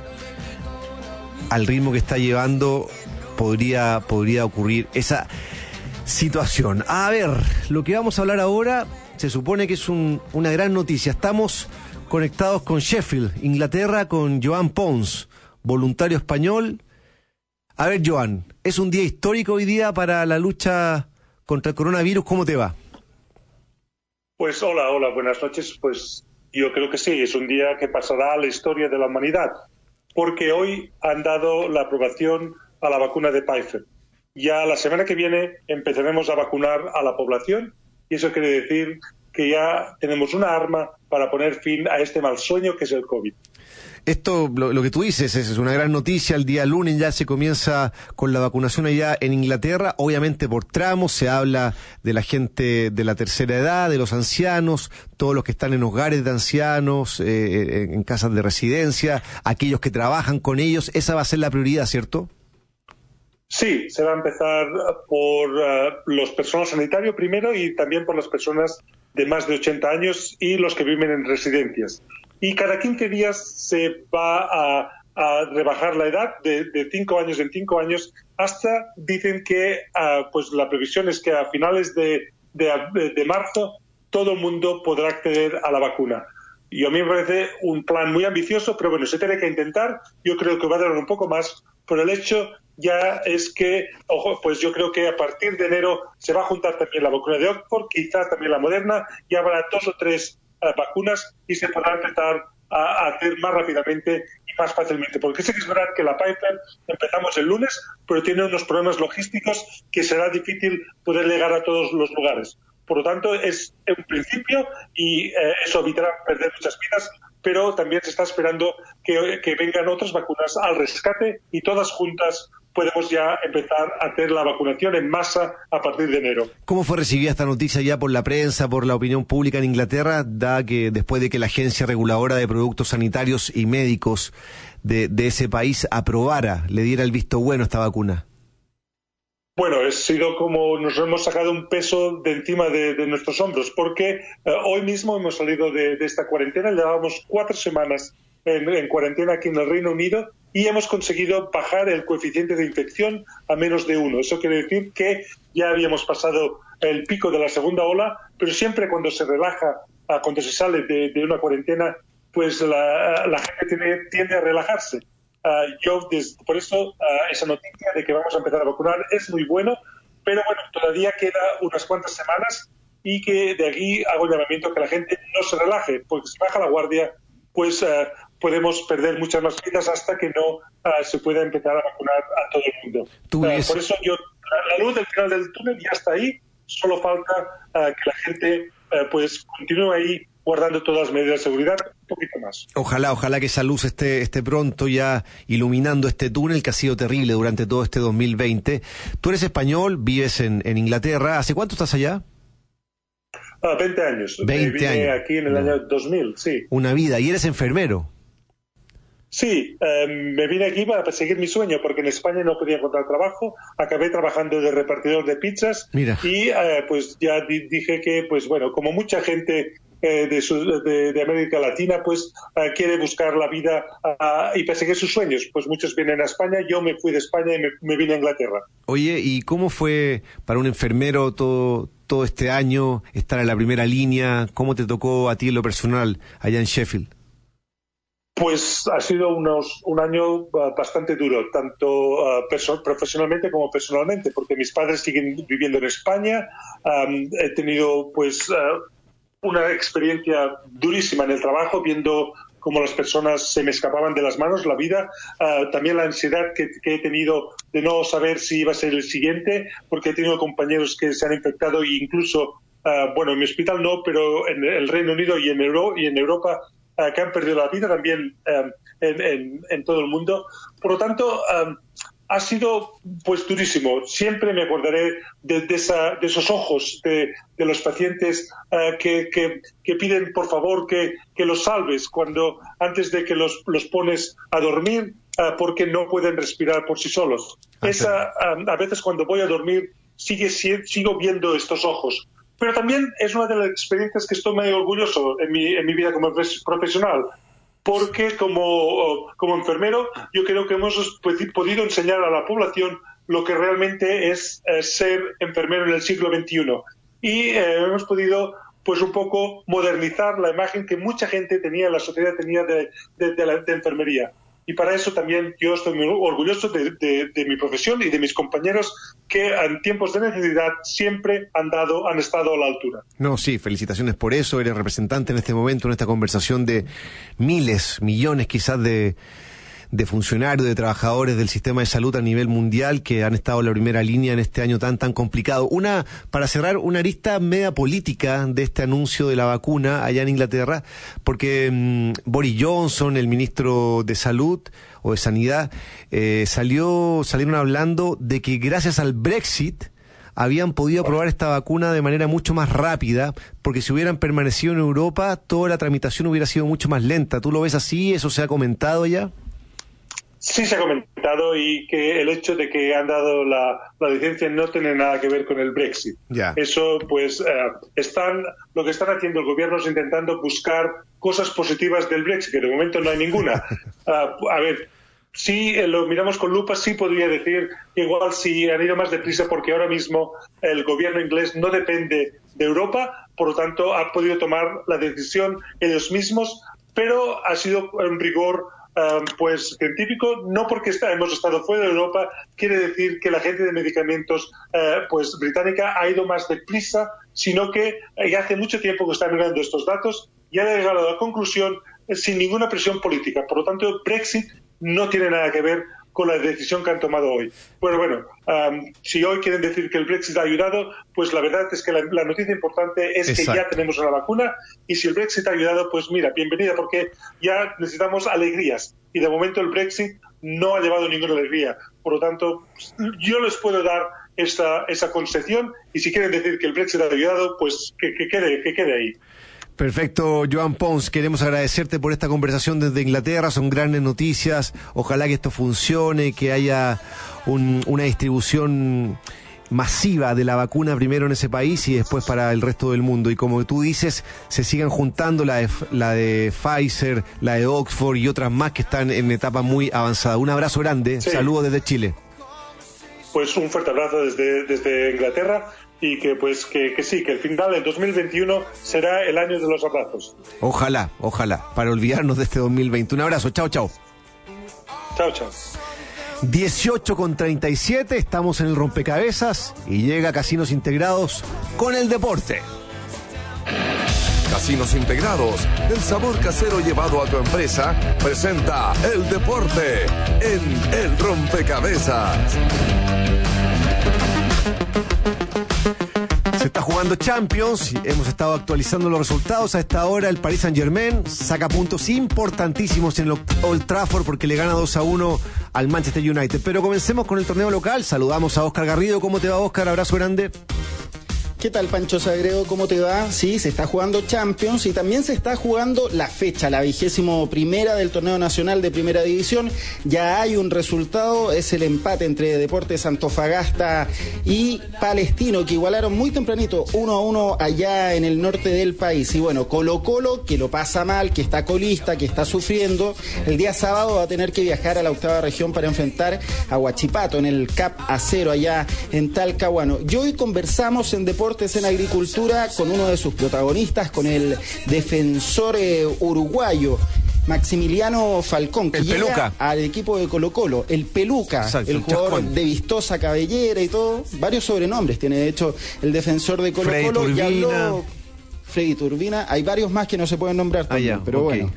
al ritmo que está llevando podría, podría ocurrir esa situación. A ver, lo que vamos a hablar ahora se supone que es un, una gran noticia. Estamos conectados con Sheffield, Inglaterra, con Joan Pons, voluntario español. A ver, Joan, es un día histórico hoy día para la lucha contra el coronavirus. ¿Cómo te va? Pues hola, hola, buenas noches. Pues yo creo que sí, es un día que pasará a la historia de la humanidad, porque hoy han dado la aprobación a la vacuna de Pfizer. Ya la semana que viene empezaremos a vacunar a la población y eso quiere decir que ya tenemos una arma para poner fin a este mal sueño que es el COVID. Esto, lo, lo que tú dices, es una gran noticia. El día lunes ya se comienza con la vacunación allá en Inglaterra, obviamente por tramos. Se habla de la gente de la tercera edad, de los ancianos, todos los que están en hogares de ancianos, eh, en casas de residencia, aquellos que trabajan con ellos. Esa va a ser la prioridad, ¿cierto? Sí, se va a empezar por uh, los personal sanitario primero y también por las personas de más de ochenta años y los que viven en residencias. Y cada quince días se va a, a rebajar la edad de, de cinco años en cinco años hasta, dicen que uh, pues la previsión es que a finales de, de, de marzo todo el mundo podrá acceder a la vacuna. Y a mí me parece un plan muy ambicioso, pero bueno, se tiene que intentar. Yo creo que va a durar un poco más, por el hecho ya es que, ojo, pues yo creo que a partir de enero se va a juntar también la vacuna de Oxford, quizás también la Moderna, y habrá dos o tres uh, vacunas y se podrá empezar a, a hacer más rápidamente y más fácilmente. Porque sí que es verdad que la Pfizer empezamos el lunes, pero tiene unos problemas logísticos que será difícil poder llegar a todos los lugares. Por lo tanto, es un principio y eh, eso evitará perder muchas vidas, pero también se está esperando que, que vengan otras vacunas al rescate y todas juntas podemos ya empezar a hacer la vacunación en masa a partir de enero. ¿Cómo fue recibida esta noticia ya por la prensa, por la opinión pública en Inglaterra, da que después de que la Agencia Reguladora de Productos Sanitarios y Médicos de, de ese país aprobara, le diera el visto bueno a esta vacuna? Bueno, ha sido como nos hemos sacado un peso de encima de, de nuestros hombros, porque eh, hoy mismo hemos salido de, de esta cuarentena, llevábamos cuatro semanas en, en cuarentena aquí en el Reino Unido y hemos conseguido bajar el coeficiente de infección a menos de uno. Eso quiere decir que ya habíamos pasado el pico de la segunda ola, pero siempre cuando se relaja, uh, cuando se sale de, de una cuarentena, pues la, la gente tiene, tiende a relajarse. Uh, yo, des, por eso, uh, esa noticia de que vamos a empezar a vacunar es muy bueno, pero bueno, todavía queda unas cuantas semanas y que de aquí hago el llamamiento a que la gente no se relaje, porque si baja la guardia, pues uh, podemos perder muchas más vidas hasta que no uh, se pueda empezar a vacunar a todo el mundo. Uh, por eso yo, la, la luz del final del túnel ya está ahí, solo falta uh, que la gente uh, pues continúe ahí guardando todas las medidas de seguridad, un poquito más. Ojalá, ojalá que esa luz esté, esté pronto ya iluminando este túnel que ha sido terrible durante todo este dos mil veinte. Tú eres español, vives en, en Inglaterra. ¿Hace cuánto estás allá? Ah, veinte años. veinte Vine años. aquí en el no. año dos mil, sí. Una vida. ¿Y eres enfermero? Sí, eh, me vine aquí para perseguir mi sueño, porque en España no podía encontrar trabajo. Acabé trabajando de repartidor de pizzas. Mira. Y eh, pues ya di- dije que, pues bueno, como mucha gente eh, de, su, de, de América Latina, pues eh, quiere buscar la vida uh, y perseguir sus sueños. Pues muchos vienen a España, yo me fui de España y me, me vine a Inglaterra. Oye, ¿y cómo fue para un enfermero todo, todo este año estar en la primera línea? ¿Cómo te tocó a ti en lo personal allá en Sheffield? Pues ha sido unos, un año uh, bastante duro, tanto uh, perso- profesionalmente como personalmente, porque mis padres siguen viviendo en España. Um, he tenido pues uh, una experiencia durísima en el trabajo, viendo cómo las personas se me escapaban de las manos, la vida. Uh, también la ansiedad que, que he tenido de no saber si iba a ser el siguiente, porque he tenido compañeros que se han infectado e incluso, uh, bueno, en mi hospital no, pero en el Reino Unido y en, Euro- y en Europa, Uh, que han perdido la vida también um, en, en, en todo el mundo. Por lo tanto, um, ha sido pues durísimo. Siempre me acordaré de, de, esa, de esos ojos de, de los pacientes uh, que, que, que piden por favor que, que los salves cuando antes de que los, los pones a dormir uh, porque no pueden respirar por sí solos. Okay. Esa, um, a veces cuando voy a dormir sigue, sigo viendo estos ojos. Pero también es una de las experiencias que estoy muy orgulloso en mi, en mi vida como profesional, porque como, como enfermero yo creo que hemos podido enseñar a la población lo que realmente es eh, ser enfermero en el siglo veintiuno. Y eh, hemos podido pues un poco modernizar la imagen que mucha gente tenía, la sociedad tenía de, de, de la de enfermería. y para eso también yo estoy muy orgulloso de, de, de mi profesión y de mis compañeros que en tiempos de necesidad siempre han dado, han estado a la altura. No, sí, felicitaciones por eso. Eres representante en este momento, en esta conversación, de miles, millones quizás de, de funcionarios, de trabajadores del sistema de salud a nivel mundial que han estado en la primera línea en este año tan tan complicado. Una, para cerrar, una arista media política de este anuncio de la vacuna allá en Inglaterra, porque mmm, Boris Johnson, el ministro de Salud o de Sanidad, eh, salió, salieron hablando de que gracias al Brexit habían podido aprobar esta vacuna de manera mucho más rápida, porque si hubieran permanecido en Europa, toda la tramitación hubiera sido mucho más lenta. ¿Tú lo ves así? ¿Eso se ha comentado ya? Sí, se ha comentado, y que el hecho de que han dado la, la licencia no tiene nada que ver con el Brexit. Ya. Eso, pues, uh, están, lo que están haciendo el gobierno es intentando buscar cosas positivas del Brexit, que de momento no hay ninguna. Uh, a ver, si lo miramos con lupa, sí podría decir que igual sí han ido más deprisa, porque ahora mismo el gobierno inglés no depende de Europa, por lo tanto ha podido tomar la decisión ellos mismos, pero ha sido en rigor Um, pues científico. No porque está, hemos estado fuera de Europa quiere decir que la gente de medicamentos uh, pues británica ha ido más deprisa, sino que ya hace mucho tiempo que está mirando estos datos y ha llegado a la conclusión eh, sin ninguna presión política. Por lo tanto, Brexit no tiene nada que ver con la decisión que han tomado hoy. Bueno, bueno, um, si hoy quieren decir que el Brexit ha ayudado, pues la verdad es que la, la noticia importante es Exacto. que ya tenemos una vacuna, y si el Brexit ha ayudado, pues mira, bienvenida, porque ya necesitamos alegrías, y de momento el Brexit no ha llevado ninguna alegría. Por lo tanto, yo les puedo dar esa, esa concesión, y si quieren decir que el Brexit ha ayudado, pues que, que, quede, que quede ahí. Perfecto, Joan Pons, queremos agradecerte por esta conversación desde Inglaterra, son grandes noticias, ojalá que esto funcione, que haya un, una distribución masiva de la vacuna primero en ese país y después para el resto del mundo, y como tú dices, se sigan juntando la de, la de Pfizer, la de Oxford y otras más que están en etapa muy avanzada. Un abrazo grande, sí. Saludos desde Chile. Pues un fuerte abrazo desde, desde Inglaterra. Y que pues que, que sí, que el final del dos mil veintiuno será el año de los abrazos. Ojalá, ojalá, para olvidarnos de este dos mil veinte. Un abrazo, chao, chao. Chao, chao. dieciocho con treinta y siete, estamos en el rompecabezas y llega Casinos Integrados con el deporte. Casinos Integrados, el sabor casero llevado a tu empresa, presenta el deporte en el rompecabezas. Se está jugando Champions, hemos estado actualizando los resultados. A esta hora el Paris Saint-Germain saca puntos importantísimos en el Old Trafford porque le gana dos a uno al Manchester United. Pero comencemos con el torneo local. Saludamos a Óscar Garrido. ¿Cómo te va, Óscar? Abrazo grande. ¿Qué tal, Pancho Sagredo? ¿Cómo te va? Sí, se está jugando Champions y también se está jugando la fecha, la vigésimo primera del Torneo Nacional de Primera División. Ya hay un resultado, es el empate entre Deportes Antofagasta y Palestino, que igualaron muy tempranito, uno a uno allá en el norte del país. Y bueno, Colo Colo, que lo pasa mal, que está colista, que está sufriendo, el día sábado va a tener que viajar a la octava región para enfrentar a Huachipato en el Cap Acero allá en Talcahuano. Y hoy conversamos en Deportes en Agricultura con uno de sus protagonistas, con el defensor eh, uruguayo Maximiliano Falcón, que el llega Peluca. al equipo de Colo Colo, el Peluca. Exacto, el jugador chascón. De vistosa cabellera y todo, varios sobrenombres tiene de hecho el defensor de Colo Colo. Freddy Turbina. Y habló Freddy Turbina, hay varios más que no se pueden nombrar también, ah, ya, pero okay. Bueno.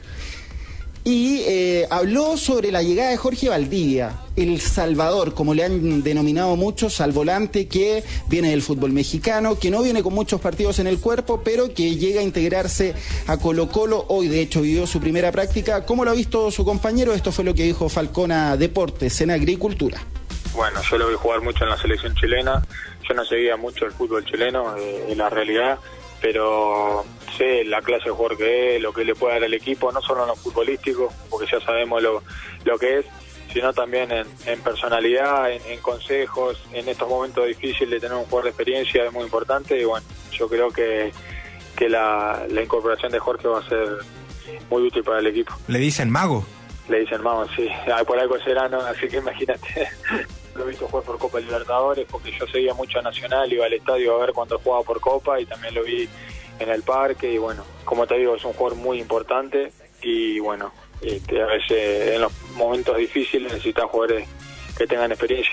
Y eh, habló sobre la llegada de Jorge Valdivia, el Salvador, como le han denominado muchos, al volante que viene del fútbol mexicano, que no viene con muchos partidos en el cuerpo, pero que llega a integrarse a Colo Colo. Hoy, de hecho, vivió su primera práctica. ¿Cómo lo ha visto su compañero? Esto fue lo que dijo Falcón a Deportes en Agricultura. Bueno, yo lo vi jugar mucho en la selección chilena. Yo no seguía mucho el fútbol chileno, eh, en la realidad, pero sé la clase de jugador que es, lo que le puede dar al equipo, no solo en lo futbolístico, porque ya sabemos lo, lo que es, sino también en, en personalidad, en, en consejos, en estos momentos difíciles de tener un jugador de experiencia es muy importante. Y bueno, yo creo que, que la, la incorporación de Jorge va a ser muy útil para el equipo. ¿Le dicen mago? Le dicen mago, sí, por algo será, ¿no? Así que imagínate. Lo he visto jugar por Copa Libertadores porque yo seguía mucho a Nacional, iba al estadio a ver cuando jugaba por Copa y también lo vi en el parque. Y bueno, como te digo, es un jugador muy importante y bueno, Este, a veces en los momentos difíciles necesitan jugadores que tengan experiencia.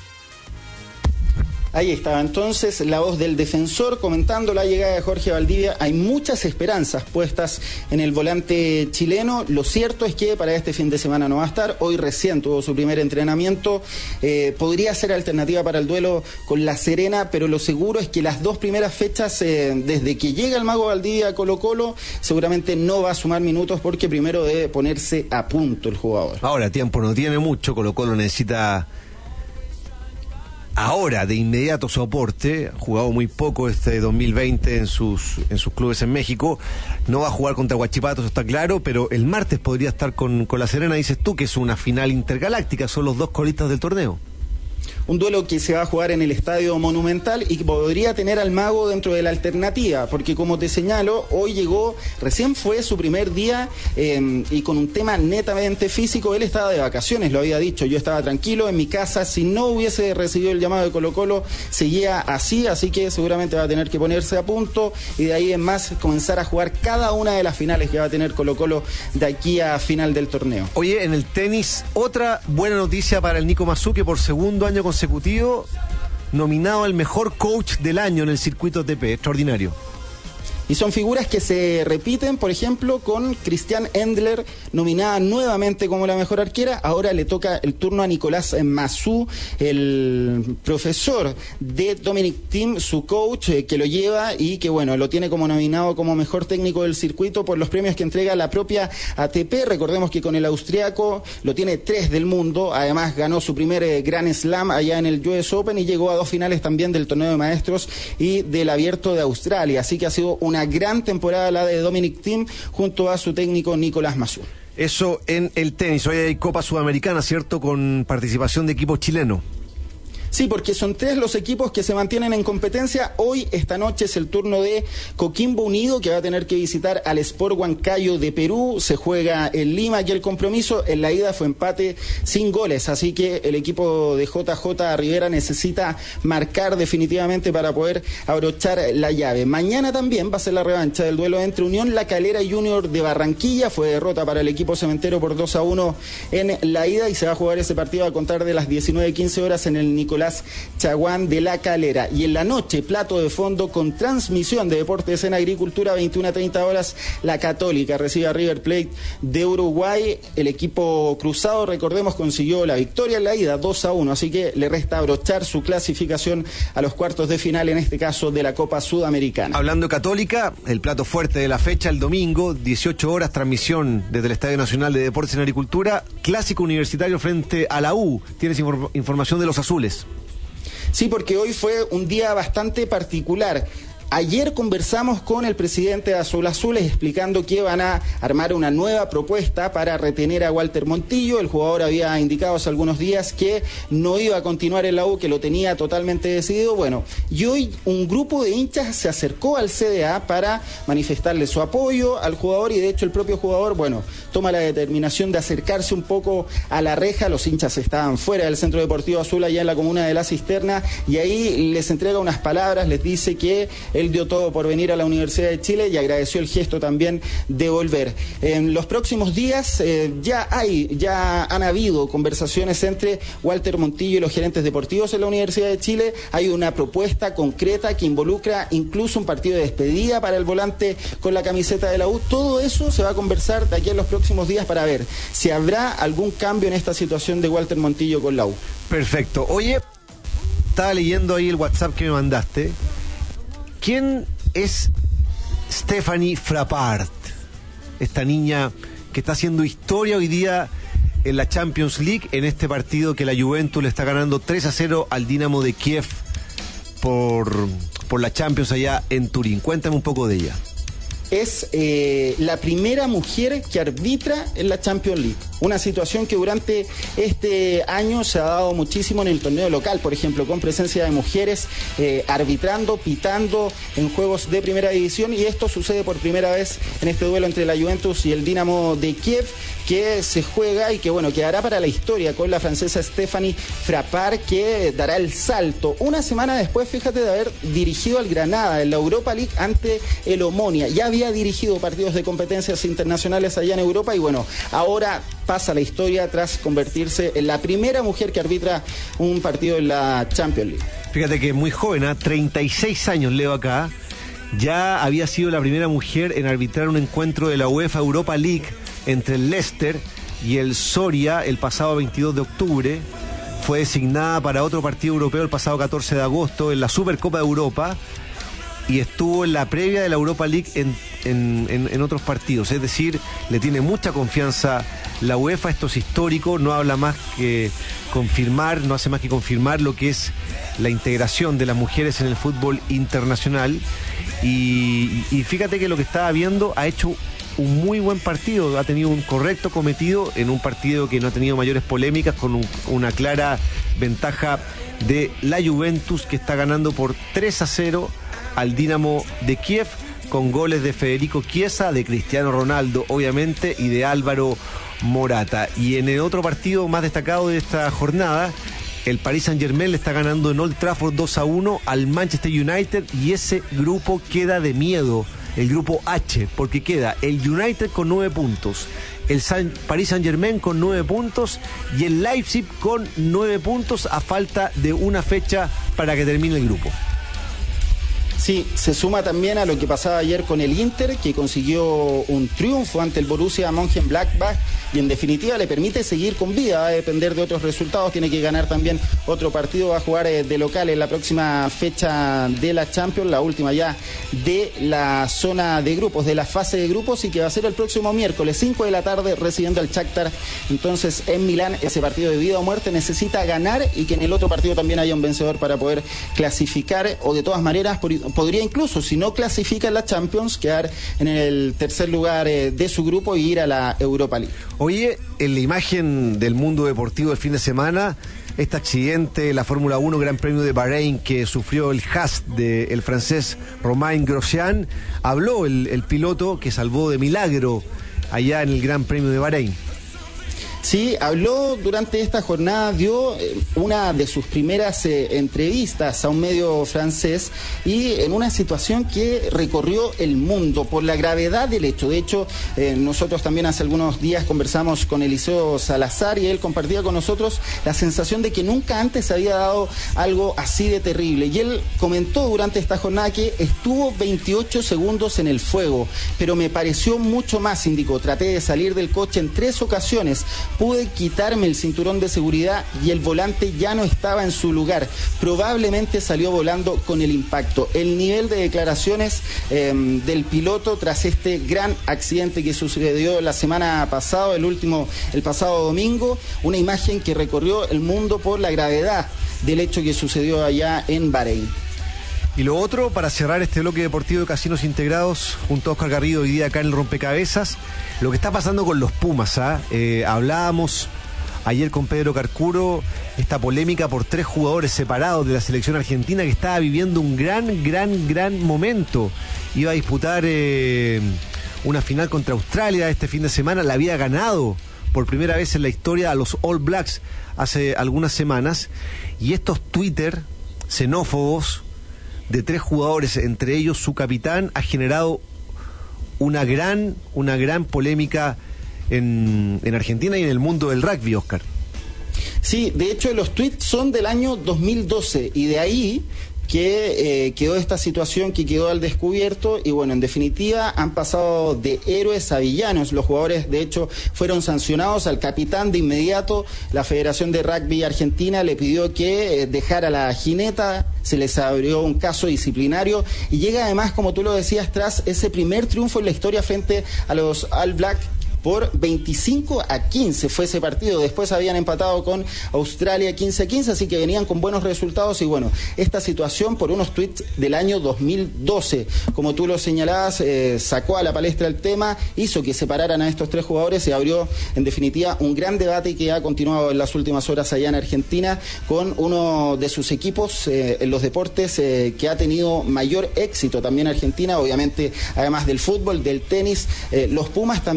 Ahí estaba entonces la voz del defensor comentando la llegada de Jorge Valdivia. Hay muchas esperanzas puestas en el volante chileno. Lo cierto es que para este fin de semana no va a estar. Hoy recién tuvo su primer entrenamiento. Eh, podría ser alternativa para el duelo con La Serena, pero lo seguro es que las dos primeras fechas, eh, desde que llega el Mago Valdivia a Colo Colo, seguramente no va a sumar minutos porque primero debe ponerse a punto el jugador. Ahora, tiempo no tiene mucho. Colo Colo necesita ahora de inmediato soporte. Ha jugado muy poco este dos mil veinte en sus en sus clubes en México. No va a jugar contra Huachipato, eso está claro, pero el martes podría estar con, con La Serena. Dices tú que es una final intergaláctica, son los dos colistas del torneo. Un duelo que se va a jugar en el Estadio Monumental y que podría tener al Mago dentro de la alternativa, porque como te señalo, hoy llegó, recién fue su primer día eh, y con un tema netamente físico. Él estaba de vacaciones, lo había dicho, yo estaba tranquilo en mi casa, si no hubiese recibido el llamado de Colo Colo, seguía así, así que seguramente va a tener que ponerse a punto y de ahí en más comenzar a jugar cada una de las finales que va a tener Colo Colo de aquí a final del torneo. Oye, en el tenis, otra buena noticia para el Nico Massú, que por segundo año consecutivo nominado al mejor coach del año en el circuito A T P. Extraordinario. Y son figuras que se repiten, por ejemplo, con Christiane Endler, nominada nuevamente como la mejor arquera. Ahora le toca el turno a Nicolás Massú, el profesor de Dominic Thiem, su coach, eh, que lo lleva y que, bueno, lo tiene como nominado como mejor técnico del circuito por los premios que entrega la propia A T P. Recordemos que con el austriaco lo tiene tres del mundo. Además, ganó su primer eh, Grand Slam allá en el U S Open y llegó a dos finales también del torneo de maestros y del Abierto de Australia. Así que ha sido una Una gran temporada la de Dominic Thiem junto a su técnico Nicolás Massú. Eso en el tenis. Hoy hay Copa Sudamericana, ¿cierto? Con participación de equipos chilenos. Sí, porque son tres los equipos que se mantienen en competencia. Hoy, esta noche, es el turno de Coquimbo Unido, que va a tener que visitar al Sport Huancayo de Perú. Se juega en Lima y el compromiso en la ida fue empate sin goles. Así que el equipo de J J Rivera necesita marcar definitivamente para poder abrochar la llave. Mañana también va a ser la revancha del duelo entre Unión La Calera y Junior de Barranquilla. Fue derrota para el equipo cementero por dos a uno en la ida y se va a jugar ese partido a contar de las diecinueve quince horas en el Nicolás Chaguán de La Calera. Y en la noche, plato de fondo con transmisión de Deportes en Agricultura, veintiuna treinta horas, la Católica recibe a River Plate de Uruguay. El equipo cruzado, recordemos, consiguió la victoria en la ida, dos a uno, así que le resta abrochar su clasificación a los cuartos de final, en este caso de la Copa Sudamericana. Hablando de Católica, el plato fuerte de la fecha, el domingo, dieciocho horas, transmisión desde el Estadio Nacional de Deportes en Agricultura, clásico universitario frente a la U. Tienes infor- información de los azules. Sí, porque hoy fue un día bastante particular. Ayer conversamos con el presidente de Azul Azules explicando que van a armar una nueva propuesta para retener a Walter Montillo. El jugador había indicado hace algunos días que no iba a continuar en la U, que lo tenía totalmente decidido. Bueno, y hoy un grupo de hinchas se acercó al C D A para manifestarle su apoyo al jugador y de hecho el propio jugador, bueno, toma la determinación de acercarse un poco a la reja. Los hinchas estaban fuera del Centro Deportivo Azul, allá en la comuna de La Cisterna, y ahí les entrega unas palabras, les dice que él dio todo por venir a la Universidad de Chile y agradeció el gesto también de volver. En los próximos días eh, ya hay, ya han habido conversaciones entre Walter Montillo y los gerentes deportivos en la Universidad de Chile. Hay una propuesta concreta que involucra incluso un partido de despedida para el volante con la camiseta de la U. Todo eso se va a conversar de aquí en los próximos días para ver si habrá algún cambio en esta situación de Walter Montillo con la U. Perfecto. Oye, estaba leyendo ahí el WhatsApp que me mandaste. ¿Quién es Stephanie Frappart? Esta niña que está haciendo historia hoy día en la Champions League, en este partido que la Juventus le está ganando tres a cero al Dinamo de Kiev por, por la Champions allá en Turín. Cuéntame un poco de ella. Es eh, la primera mujer que arbitra en la Champions League. Una situación que durante este año se ha dado muchísimo en el torneo local, por ejemplo, con presencia de mujeres eh, arbitrando, pitando en juegos de primera división, y esto sucede por primera vez en este duelo entre la Juventus y el Dinamo de Kiev, que se juega y que, bueno, quedará para la historia con la francesa Stephanie Frappart, que dará el salto una semana después, fíjate, de haber dirigido al Granada en la Europa League ante el Omonia. Ya había había dirigido partidos de competencias internacionales allá en Europa y bueno, ahora pasa la historia tras convertirse en la primera mujer que arbitra un partido en la Champions League. Fíjate que es muy joven, ¿eh? treinta y seis años leo acá. Ya había sido la primera mujer en arbitrar un encuentro de la UEFA Europa League entre el Leicester y el Soria el pasado veintidós de octubre. Fue designada para otro partido europeo el pasado catorce de agosto en la Supercopa de Europa y estuvo en la previa de la Europa League en, en, en, en otros partidos. Es decir, le tiene mucha confianza la UEFA. Esto es histórico, no habla más que confirmar, no hace más que confirmar lo que es la integración de las mujeres en el fútbol internacional. Y, y fíjate que lo que estaba viendo ha hecho un muy buen partido, ha tenido un correcto cometido en un partido que no ha tenido mayores polémicas, con un, una clara ventaja de la Juventus, que está ganando por tres a cero al Dinamo de Kiev, con goles de Federico Chiesa, de Cristiano Ronaldo obviamente y de Álvaro Morata. Y en el otro partido más destacado de esta jornada, el Paris Saint-Germain le está ganando en Old Trafford dos a uno al Manchester United, y ese grupo queda de miedo, el grupo H, porque queda el United con nueve puntos, el San, Paris Saint-Germain con nueve puntos y el Leipzig con nueve puntos a falta de una fecha para que termine el grupo. Sí, se suma también a lo que pasaba ayer con el Inter, que consiguió un triunfo ante el Borussia Mönchengladbach y en definitiva le permite seguir con vida. Va a depender de otros resultados, tiene que ganar también otro partido, va a jugar de local en la próxima fecha de la Champions, la última ya de la zona de grupos, de la fase de grupos, y que va a ser el próximo miércoles, cinco de la tarde, recibiendo al Shakhtar. Entonces en Milán, ese partido de vida o muerte, necesita ganar y que en el otro partido también haya un vencedor para poder clasificar, o de todas maneras por podría incluso, si no clasifica en la Champions, quedar en el tercer lugar eh, de su grupo y ir a la Europa League. Oye, en la imagen del mundo deportivo del fin de semana, este accidente, la Fórmula uno Gran Premio de Bahrein, que sufrió el Haas del francés Romain Grosjean, habló el, el piloto que salvó de milagro allá en el Gran Premio de Bahrein. Sí, habló durante esta jornada, dio eh, una de sus primeras eh, entrevistas a un medio francés, y en una situación que recorrió el mundo por la gravedad del hecho. De hecho, eh, nosotros también hace algunos días conversamos con Eliseo Salazar y él compartía con nosotros la sensación de que nunca antes había dado algo así de terrible. Y él comentó durante esta jornada que estuvo veintiocho segundos en el fuego, pero me pareció mucho más, indicó. Traté de salir del coche en tres ocasiones. Pude quitarme el cinturón de seguridad y el volante ya no estaba en su lugar. Probablemente salió volando con el impacto. El nivel de declaraciones eh, del piloto tras este gran accidente que sucedió la semana pasada, el último, el pasado domingo, una imagen que recorrió el mundo por la gravedad del hecho que sucedió allá en Bahrein. Y lo otro, para cerrar este bloque deportivo de Casinos Integrados, junto a Oscar Garrido, hoy día acá en el Rompecabezas, lo que está pasando con los Pumas, ¿ah? Eh, hablábamos ayer con Pedro Carcuro, esta polémica por tres jugadores separados de la selección argentina, que estaba viviendo un gran, gran, gran momento. Iba a disputar eh, una final contra Australia este fin de semana, la había ganado por primera vez en la historia a los All Blacks hace algunas semanas, y estos Twitter xenófobos de tres jugadores, entre ellos su capitán, ha generado una gran, una gran polémica en, en Argentina y en el mundo del rugby, Oscar. Sí, de hecho los tweets son del año dos mil doce y de ahí que eh, quedó esta situación que quedó al descubierto, y bueno, en definitiva han pasado de héroes a villanos. Los jugadores de hecho fueron sancionados. Al capitán de inmediato la Federación de Rugby Argentina le pidió que eh, dejara la jineta, se les abrió un caso disciplinario, y llega además, como tú lo decías, tras ese primer triunfo en la historia frente a los All Blacks por veinticinco a quince fue ese partido. Después habían empatado con Australia quince a quince, así que venían con buenos resultados. Y bueno, esta situación por unos tweets del año dos mil doce, como tú lo señalabas, eh, sacó a la palestra el tema, hizo que separaran a estos tres jugadores y abrió en definitiva un gran debate que ha continuado en las últimas horas allá en Argentina, con uno de sus equipos eh, en los deportes eh, que ha tenido mayor éxito también Argentina, obviamente, además del fútbol, del tenis. Eh, los Pumas también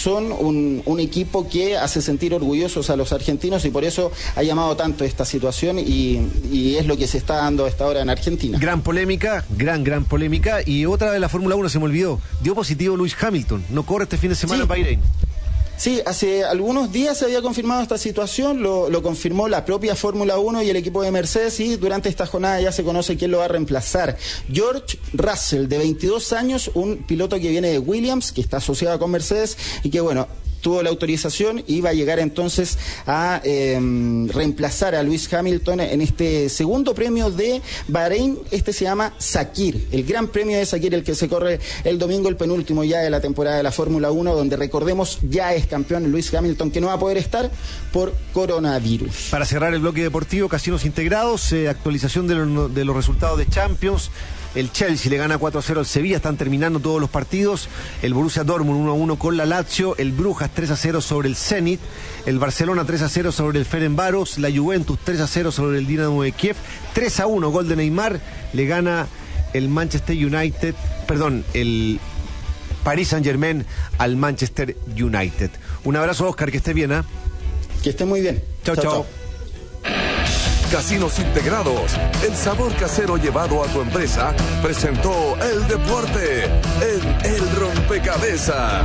son un, un equipo que hace sentir orgullosos a los argentinos y por eso ha llamado tanto esta situación y, y es lo que se está dando a esta hora en Argentina. Gran polémica, gran, gran polémica. Y otra de la Fórmula uno se me olvidó. Dio positivo Lewis Hamilton. No corre este fin de semana en Bahrein. Sí, hace algunos días se había confirmado esta situación, lo, lo confirmó la propia Fórmula uno y el equipo de Mercedes, y durante esta jornada ya se conoce quién lo va a reemplazar. George Russell, de veintidós años, un piloto que viene de Williams, que está asociado con Mercedes y que, bueno, tuvo la autorización y va a llegar entonces a eh, reemplazar a Lewis Hamilton en este segundo premio de Bahrein. Este se llama Sakir, el Gran Premio de Sakir, el que se corre el domingo, el penúltimo ya de la temporada de la Fórmula uno, donde recordemos ya es campeón Lewis Hamilton, que no va a poder estar por coronavirus. Para cerrar el bloque deportivo, casinos integrados, eh, actualización de, lo, de los resultados de Champions. El Chelsea le gana cuatro a cero al Sevilla, están terminando todos los partidos. El Borussia Dortmund uno a uno con la Lazio, el Brujas tres a cero sobre el Zenit, el Barcelona tres a cero sobre el Ferencváros, la Juventus tres a cero sobre el Dinamo de Kiev, tres a uno gol de Neymar, le gana el Manchester United, perdón, el Paris Saint-Germain al Manchester United. Un abrazo, Oscar, que esté bien, ¿eh? Que esté muy bien. Chao, chao. chao. Casinos Integrados, el sabor casero llevado a tu empresa, presentó el deporte en El Rompecabezas.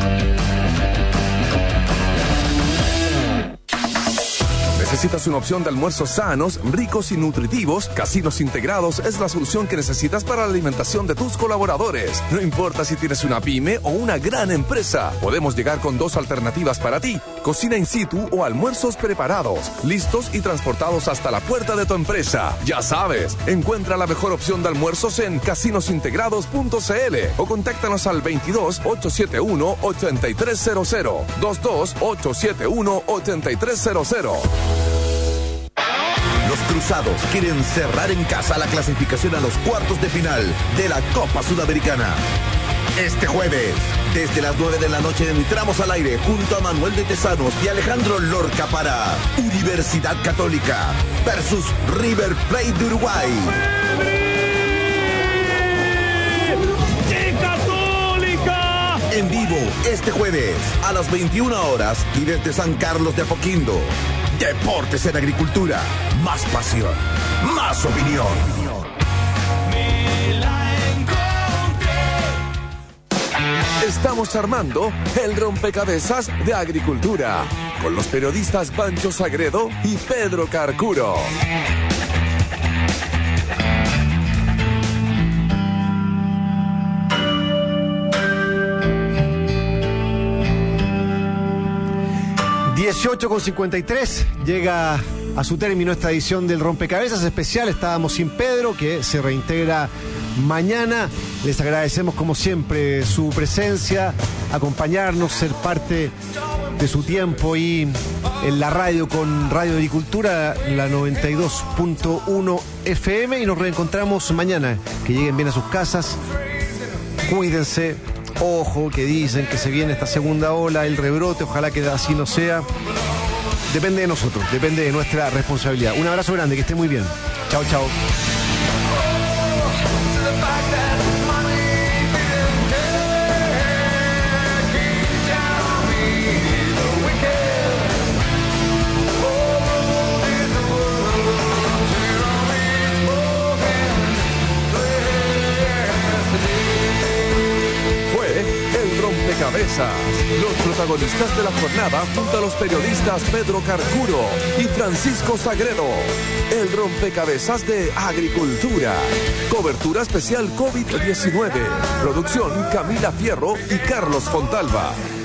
¿Necesitas una opción de almuerzos sanos, ricos y nutritivos? Casinos Integrados es la solución que necesitas para la alimentación de tus colaboradores. No importa si tienes una pyme o una gran empresa, podemos llegar con dos alternativas para ti: cocina in situ o almuerzos preparados, listos y transportados hasta la puerta de tu empresa. Ya sabes, encuentra la mejor opción de almuerzos en casinos integrados punto c l o contáctanos al veintidós, ochocientos setenta y uno, ochenta y tres cero cero, veintidós, ochocientos setenta y uno, ochenta y tres cero cero. Los Cruzados quieren cerrar en casa la clasificación a los cuartos de final de la Copa Sudamericana. Este jueves, desde las nueve de la noche, entramos al aire junto a Manuel de Tesanos y Alejandro Lorca para Universidad Católica versus River Plate de Uruguay. ¡Católica! En vivo, este jueves, a las veintiuna horas y desde San Carlos de Apoquindo. Deportes en Agricultura. Más pasión, más opinión. Estamos armando el rompecabezas de Agricultura con los periodistas Pancho Sagredo y Pedro Carcuro. dieciocho con cincuenta y tres, llega a su término esta edición del Rompecabezas especial. Estábamos sin Pedro, que se reintegra mañana. Les agradecemos como siempre su presencia, acompañarnos, ser parte de su tiempo y en la radio con Radio Agricultura, la noventa y dos punto uno F M, y nos reencontramos mañana. Que lleguen bien a sus casas, cuídense. Ojo, que dicen que se viene esta segunda ola, el rebrote, ojalá que así no sea. Depende de nosotros, depende de nuestra responsabilidad. Un abrazo grande, que esté muy bien. Chao, chao. Cabezas, los protagonistas de la jornada junto a los periodistas Pedro Carcuro y Francisco Sagredo. El rompecabezas de Agricultura. Cobertura especial COVID diecinueve. Producción Camila Fierro y Carlos Fontalva.